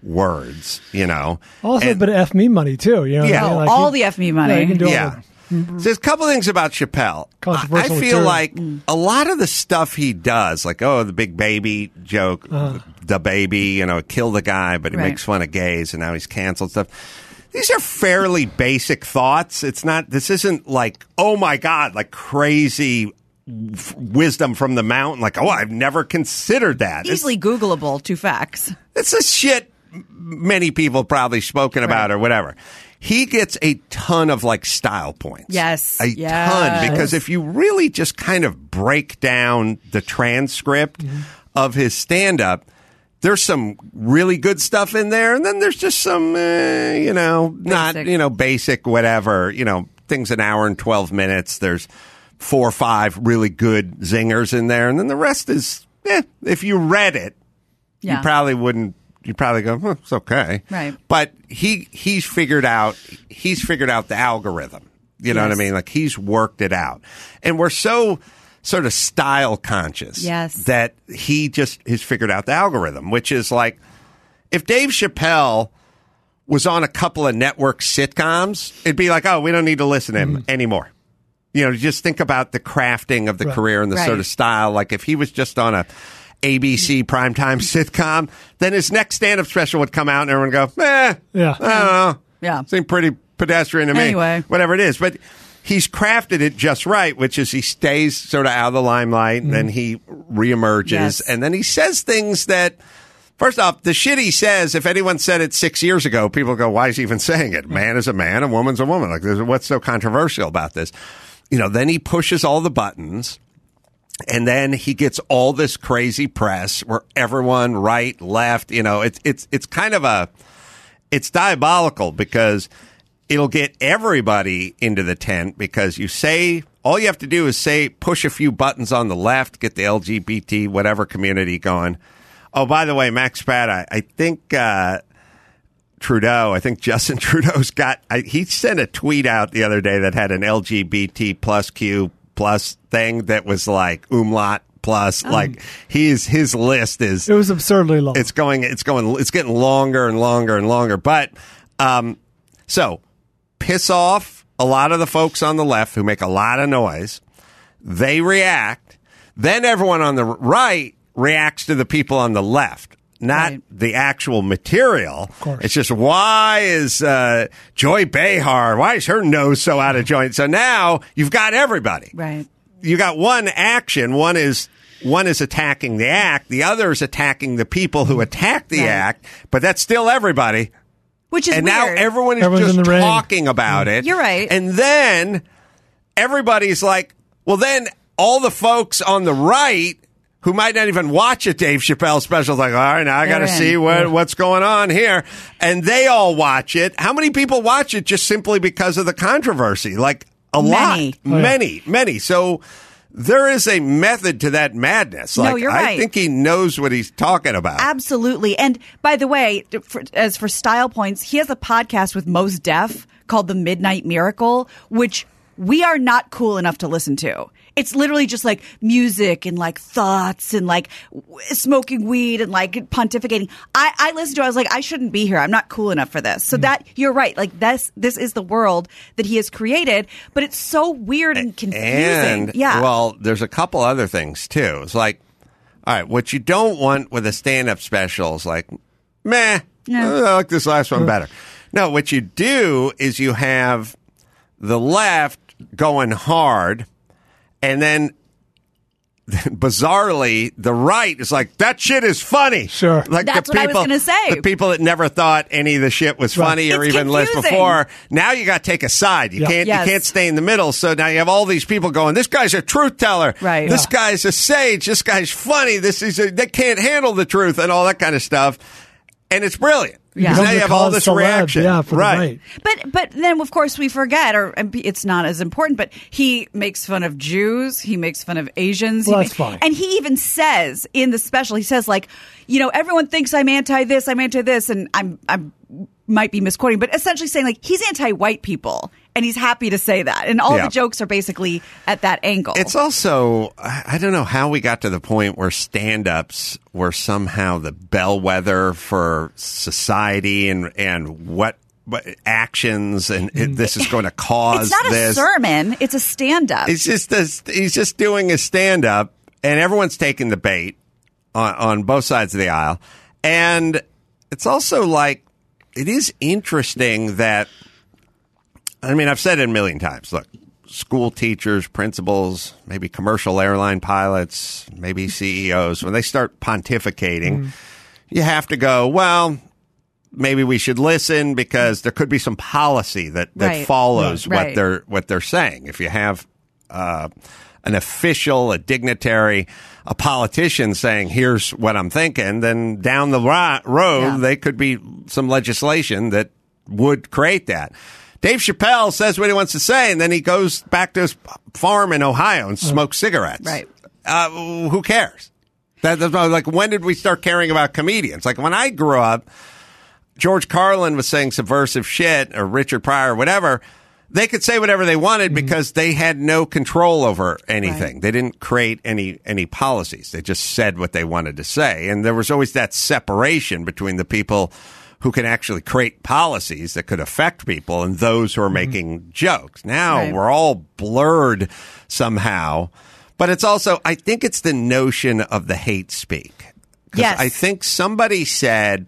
words, you know. Also, a And- bit of F me money, too. You know what I Yeah. mean? Oh, Like, all he- the F me money. Yeah, he can do all Yeah. There's a couple things about Chappelle. I Controversial I feel material. like a lot of the stuff he does, like, oh, the big baby joke, the baby, you know, kill the guy, but he Right. makes fun of gays and now he's canceled stuff. These are fairly basic thoughts. It's not, this isn't like, oh my God, like crazy f- wisdom from the mountain. Like, oh, I've never considered that. It's- Easily Googleable, two facts. it's a shit many people probably spoken about Right. or whatever. He gets a ton of like style points. Yes. A Yes. ton. Because if you really just kind of break down the transcript of his stand up, there's some really good stuff in there. And then there's just some, uh, you know, not, Basic. you know, basic, whatever, you know, things an hour and twelve minutes. There's four or five really good zingers in there. And then the rest is, eh, if you read it, Yeah. you probably wouldn't. You probably go, huh, it's okay, Right. But he he's figured out he's figured out the algorithm. You know what I Yes. mean? Like he's worked it out, and we're so sort of style conscious, Yes. that he just has figured out the algorithm, which is like if Dave Chappelle was on a couple of network sitcoms, it'd be like, oh, we don't need to listen to him anymore. You know, just think about the crafting of the Right. career and the Right. sort of style. Like if he was just on a A B C primetime sitcom, then his next stand-up special would come out and everyone would go, eh, Yeah. I don't know. Yeah. Seemed pretty pedestrian to me. Anyway. Whatever it is. But he's crafted it just right, which is he stays sort of out of the limelight and then he reemerges Yes. and then he says things that, first off, the shit he says, if anyone said it six years ago, people go, why is he even saying it? Man is a man, a woman's a woman. Like, there's- what's so controversial about this? You know, then he pushes all the buttons. And then he gets all this crazy press where everyone, right, left, you know, it's it's it's kind of a it's diabolical because it'll get everybody into the tent because you say all you have to do is say push a few buttons on the left, get the L G B T whatever community going. Oh, by the way, Max Pat, I, I think uh, Trudeau, I think Justin Trudeau's got. I, he sent a tweet out the other day that had an L G B T plus Q plus thing that was like umlaut plus. Like he's his list is It was absurdly long. it's going it's going it's getting longer and longer and longer. But um, so piss off a lot of the folks on the left who make a lot of noise. They react. Then everyone on the right reacts to the people on the left. Not Right. the actual material. Of course. It's just, why is uh, Joy Behar, why is her nose so out of joint? So now you've got everybody. Right. You got one action. One is one is attacking the act. The other is attacking the people who attack the Right. act. But that's still everybody. Which is And weird. now everyone is Everyone's in just the ring. talking about it. You're right. And then everybody's like, well, then all the folks on the right who might not even watch a Dave Chappelle special is like, all right, now I got to They're in. see what, what's going on here. And they all watch it. How many people watch it just simply because of the controversy? Like a Many. lot. Oh, yeah. Many, many. So there is a method to that madness. No, Like, you're I right. think he knows what he's talking about. Absolutely. And by the way, for, as for style points, he has a podcast with Mos Def called The Midnight Miracle, which we are not cool enough to listen to. It's literally just like music and like thoughts and like w- smoking weed and like pontificating. I, I listened to it. I was like, I shouldn't be here. I'm not cool enough for this. So that you're right. Like this, this is the world that he has created, but it's so weird and confusing. And, yeah. well, there's a couple other things, too. It's like, all right, what you don't want with a stand-up special is like, meh, Yeah. I like this last one better. No, what you do is you have the left going hard, and then bizarrely, the right is like, that shit is funny. Sure. Like That's the what I people, was gonna say. The people that never thought any of the shit was Right. funny or It's even listened confusing. before. Now you got to take a side. You Yeah. can't. Yes. You can't stay in the middle. So now you have all these people going, this guy's a truth teller. Right. This Yeah. guy's a sage. This guy's funny. This is a, they can't handle the truth and all that kind of stuff. And it's brilliant. Yeah. Because now Becomes you a have all cause this celeb, reaction. Yeah, for right. the right. But but then of course we forget, or it's not as important. But he makes fun of Jews. He makes fun of Asians. Well, he that's fine. And he even says in the special, he says like, you know, everyone thinks I'm anti this, I'm anti this, and I'm I'm might be misquoting, but essentially saying like he's anti white people, and he's happy to say that. And all Yeah. the jokes are basically at that angle. It's also, I I don't know how we got to the point where stand-ups were somehow the bellwether for society and, and what, what actions and it, this is going to cause It's not this. a sermon; it's a stand-up. It's just this, he's just doing a stand-up, and everyone's taking the bait on, on both sides of the aisle. And it's also like, it is interesting that, I mean, I've said it a million times. Look, school teachers, principals, maybe commercial airline pilots, maybe C E Os, when they start pontificating, mm. you have to go, well, maybe we should listen because there could be some policy that, that Right. follows Right. what Right. they're what they're saying. If you have uh, an official, a dignitary, a politician saying, here's what I'm thinking, then down the ro- road, Yeah. they could be some legislation that would create that. Dave Chappelle says what he wants to say, and then he goes back to his farm in Ohio and smokes cigarettes. Right. Uh, who cares? That, that's like, when did we start caring about comedians? Like, when I grew up, George Carlin was saying subversive shit, or Richard Pryor, or whatever. They could say whatever they wanted because they had no control over anything. Right. They didn't create any any policies. They just said what they wanted to say. And there was always that separation between the people who can actually create policies that could affect people and those who are making jokes. Now Right. we're all blurred somehow. But it's also, I think it's the notion of the hate speak. 'Cause Yes. I think somebody said,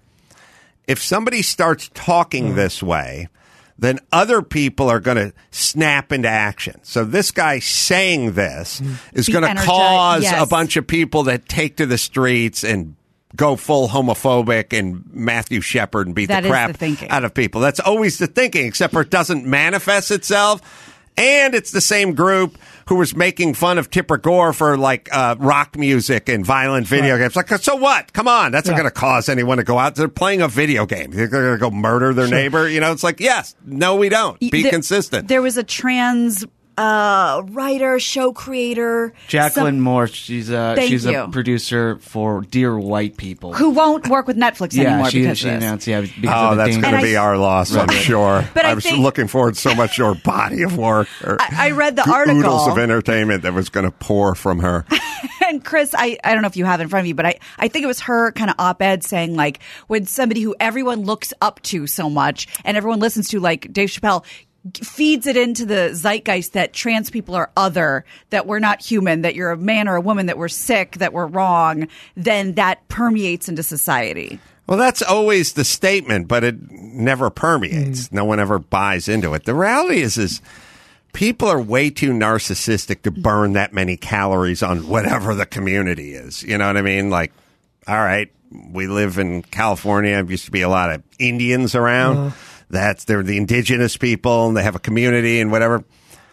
if somebody starts talking this way, then other people are going to snap into action. So this guy saying this is Be going to energized, cause yes. a bunch of people that take to the streets and go full homophobic and Matthew Shepard and beat That the is crap the thinking. out of people. That's always the thinking, except for it doesn't manifest itself. And it's the same group who was making fun of Tipper Gore for like uh, rock music and violent video Right. games. Like, so what? Come on, that's Yeah. not going to cause anyone to go out. They're playing a video game. They're going to go murder their neighbor. You know, it's like, yes, no, we don't. Be There- consistent. There was a trans uh, writer, show creator, Jacqueline some- Moore. She's a Thank she's you. a producer for Dear White People. who won't work with Netflix yeah, anymore she, because she of this. announced. Yeah, because Oh, of the that's danger. going And to I- be our loss, I'm Right. sure. But I I was think- looking forward so much to her body of work. Her I- I read the oodles article. of entertainment that was going to pour from her. And Chris, I, I don't know if you have it in front of you, but I, I think it was her kind of op-ed saying like when somebody who everyone looks up to so much and everyone listens to, like Dave Chappelle, g- feeds it into the zeitgeist that trans people are other, that we're not human, that you're a man or a woman, that we're sick, that we're wrong, then that permeates into society. Well, that's always the statement, but it never permeates. No one ever buys into it. The reality is, is people are way too narcissistic to burn that many calories on whatever the community is. You know what I mean? Like, all right, we live in California. There used to be a lot of Indians around. Uh-huh. That's they're the indigenous people, and they have a community and whatever.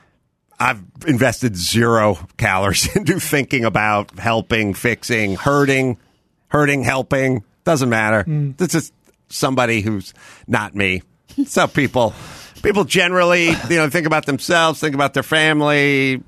I've invested zero calories into thinking about helping, fixing, hurting, hurting, helping. Doesn't matter. This is somebody who's not me. So people, people generally, you know, think about themselves, think about their family.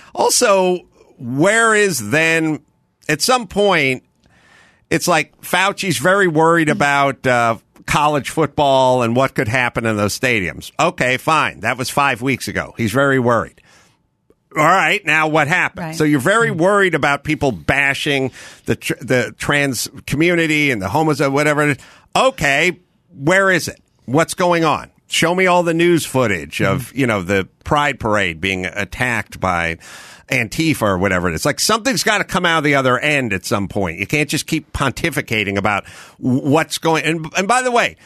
Also, where is then, at some point, it's like Fauci's very worried about uh, college football and what could happen in those stadiums. Okay, fine. That was five weeks ago. He's very worried. All right, now what happened? Right. So you're very worried about people bashing the tr- the trans community and the homos, whatever it is. Okay, where is it? What's going on? Show me all the news footage of, you know, the Pride Parade being attacked by Antifa or whatever it is. Like, something's got to come out of the other end at some point. You can't just keep pontificating about what's going. And, and by the way,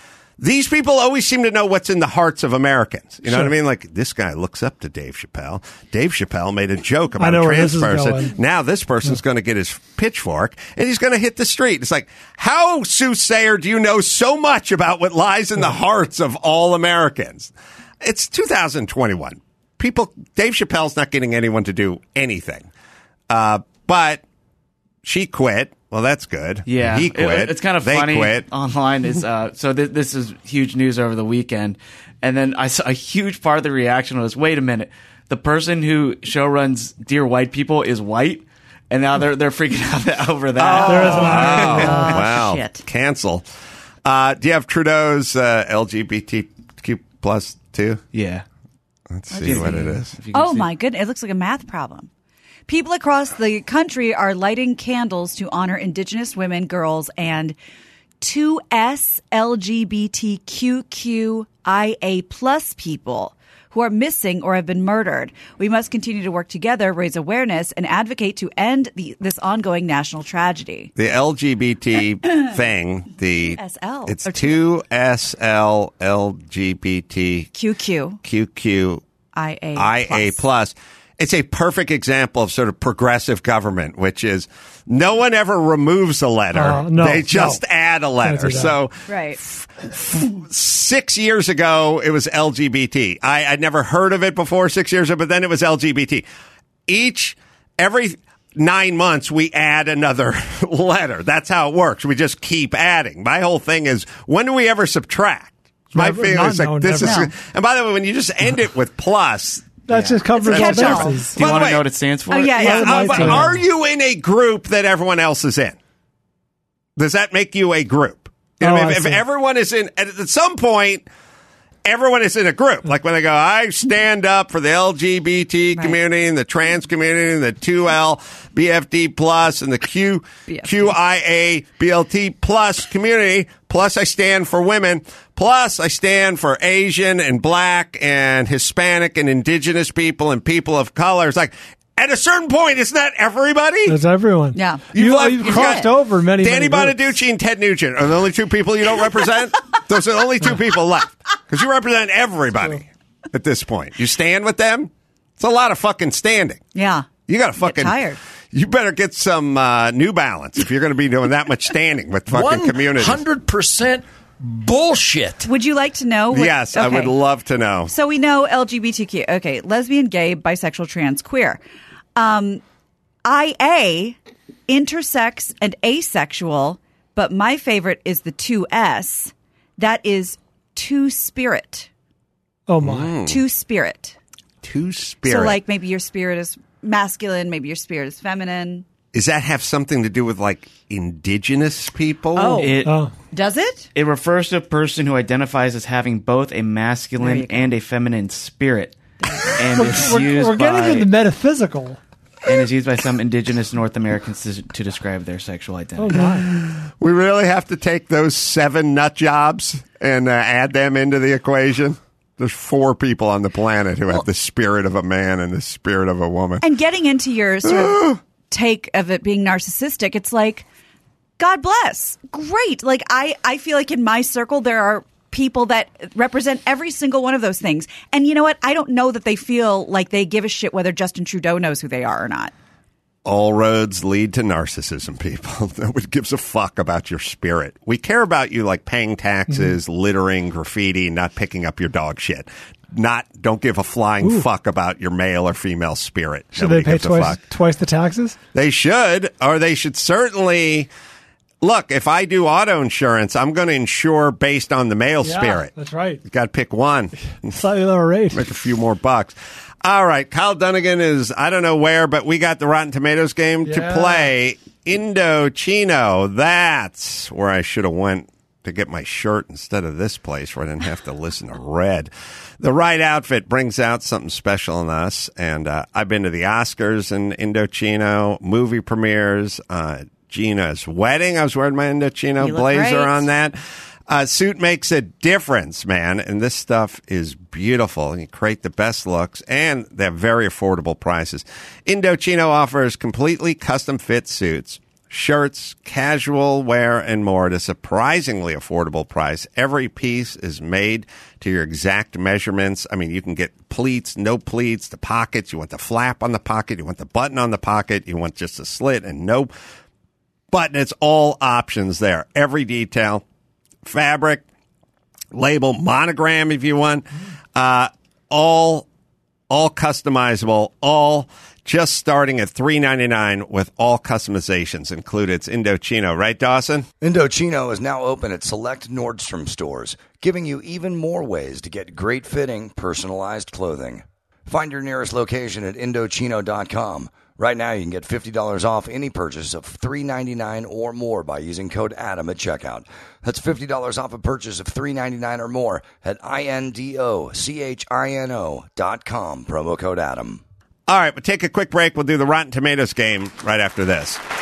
These people always seem to know what's in the hearts of Americans. You know Sure. what I mean? Like, this guy looks up to Dave Chappelle. Dave Chappelle made a joke I about know a where trans this is person. going. Now this person's going to get his pitchfork and he's going to hit the street. It's like, how, soothsayer, do you know so much about what lies in the hearts of all Americans? It's two thousand twenty-one. People, Dave Chappelle's not getting anyone to do anything. Uh, but she quit. Well, that's good. Yeah, he quit. It- it's kind of they funny quit. online. Is uh, so th- this is huge news over the weekend, and then I saw a huge part of the reaction was, "Wait a minute, the person who show runs Dear White People is white," and now they're they're freaking out over that. There is one. Wow. Oh, wow. shit. Cancel. Uh, do you have Trudeau's uh, L G B T Q plus two? Yeah. Let's see what it is. If you can Oh see. my goodness, it looks like a math problem. People across the country are lighting candles to honor Indigenous women, girls, and two S L G B T Q Q I A plus people who are missing or have been murdered. We must continue to work together, raise awareness, and advocate to end the, this ongoing national tragedy. The L G B T thing, the S L, it's or two S L L G B T Q Q Q Q I A I A plus. It's a perfect example of sort of progressive government, which is no one ever removes a letter. Uh, no, they just no. add a letter. do that. So Right. six years ago, it was L G B T. I, I'd never heard of it before six years ago, but then it was L G B T. Each, every nine months, we add another letter. That's how it works. We just keep adding. My whole thing is, when do we ever subtract? My Never. feeling Not- is like, no, this never. is, and by the way, when you just end it with plus, That just covers It's a all catch-all. bases. Do you By the want to way- know what it stands for? Oh, yeah, yeah, yeah. uh, my but turn. are you in a group that everyone else is in? Does that make you a group? You know, Oh, if, I if see. everyone is in, at, at some point, everyone is in a group. Like when they go, I stand up for the L G B T Right. community and the trans community and the two L B F D plus and the Q B F D. Q I A B L T plus community. Plus, I stand for women. Plus, I stand for Asian and Black and Hispanic and Indigenous people and people of color. It's like, at a certain point, isn't that everybody? That's everyone. Yeah. You, left- you've you've crossed got over many, Danny many groups. Bonaducci and Ted Nugent are the only two people you don't represent. Those are the only two people left because you represent everybody at this point. You stand with them. It's a lot of fucking standing. Yeah. You got to fucking tired. You better get some uh, New Balance if you're going to be doing that much standing with fucking communities. one hundred percent bullshit. Would you like to know? What, Yes, I would okay. love to know. So we know L G B T Q. Okay, lesbian, gay, bisexual, trans, queer. Um, I A, intersex and asexual, but my favorite is the two S. That is two spirit. Oh, my. Two spirit. Two spirit. So like maybe your spirit is masculine, maybe your spirit is feminine. Does that have something to do with like indigenous people? Oh. It, Oh. Does it? it refers to a person who identifies as having both a There masculine you go. and a feminine spirit, and is We're, used we're getting by into metaphysical. and is used by some indigenous North Americans to, to describe their sexual Oh, identity. my. We really have to take those seven nut jobs and uh, add them into the equation. There's four people on the planet who have the spirit of a man and the spirit of a woman. And getting into your sort of take of it being narcissistic, it's like, God bless. Great. Like I, I feel like in my circle there are people that represent every single one of those things. And you know what? I don't know that they feel like they give a shit whether Justin Trudeau knows who they are or not. All roads lead to narcissism, people. Nobody gives a fuck about your spirit. We care about you like paying taxes, Mm-hmm. littering, graffiti, not picking up your dog shit. Not, don't give a flying fuck about your male or female spirit. Should Nobody they pay gives a twice, fuck. twice the taxes? They should, or they should certainly. Look, if I do auto insurance, I'm going to insure based on the male Yeah, spirit. that's right. You got to pick one. Slightly lower rate. Make a few more bucks. All right, Kyle Dunnigan is, I don't know where, but we got the Rotten Tomatoes game to Yeah. play. Indochino, that's where I should have went to get my shirt instead of this place where I didn't have to listen to Red. The right outfit brings out something special in us, and uh, I've been to the Oscars in Indochino, movie premieres, uh, Gina's wedding. I was wearing my Indochino You look blazer great. on that. Uh, suit makes a difference, man, and this stuff is beautiful. You create the best looks, and they have very affordable prices. Indochino offers completely custom fit suits, shirts, casual wear, and more at a surprisingly affordable price. Every piece is made to your exact measurements. I mean, you can get pleats, no pleats, the pockets. You want the flap on the pocket. You want the button on the pocket. You want just a slit and no button. It's all options there. Every detail, fabric, label, monogram if you want, uh, all all customizable, all just starting at three ninety-nine with all customizations included. It's Indochino, right, Dawson? Indochino is now open at select Nordstrom stores, giving you even more ways to get great fitting, personalized clothing. Find your nearest location at Indochino dot com. Right now, you can get fifty dollars off any purchase of three ninety-nine or more by using code ADAM at checkout. That's fifty dollars off a purchase of three ninety-nine or more at I N D O C H I N O dot com, promo code ADAM. All right, we'll take a quick break. We'll do the Rotten Tomatoes game right after this.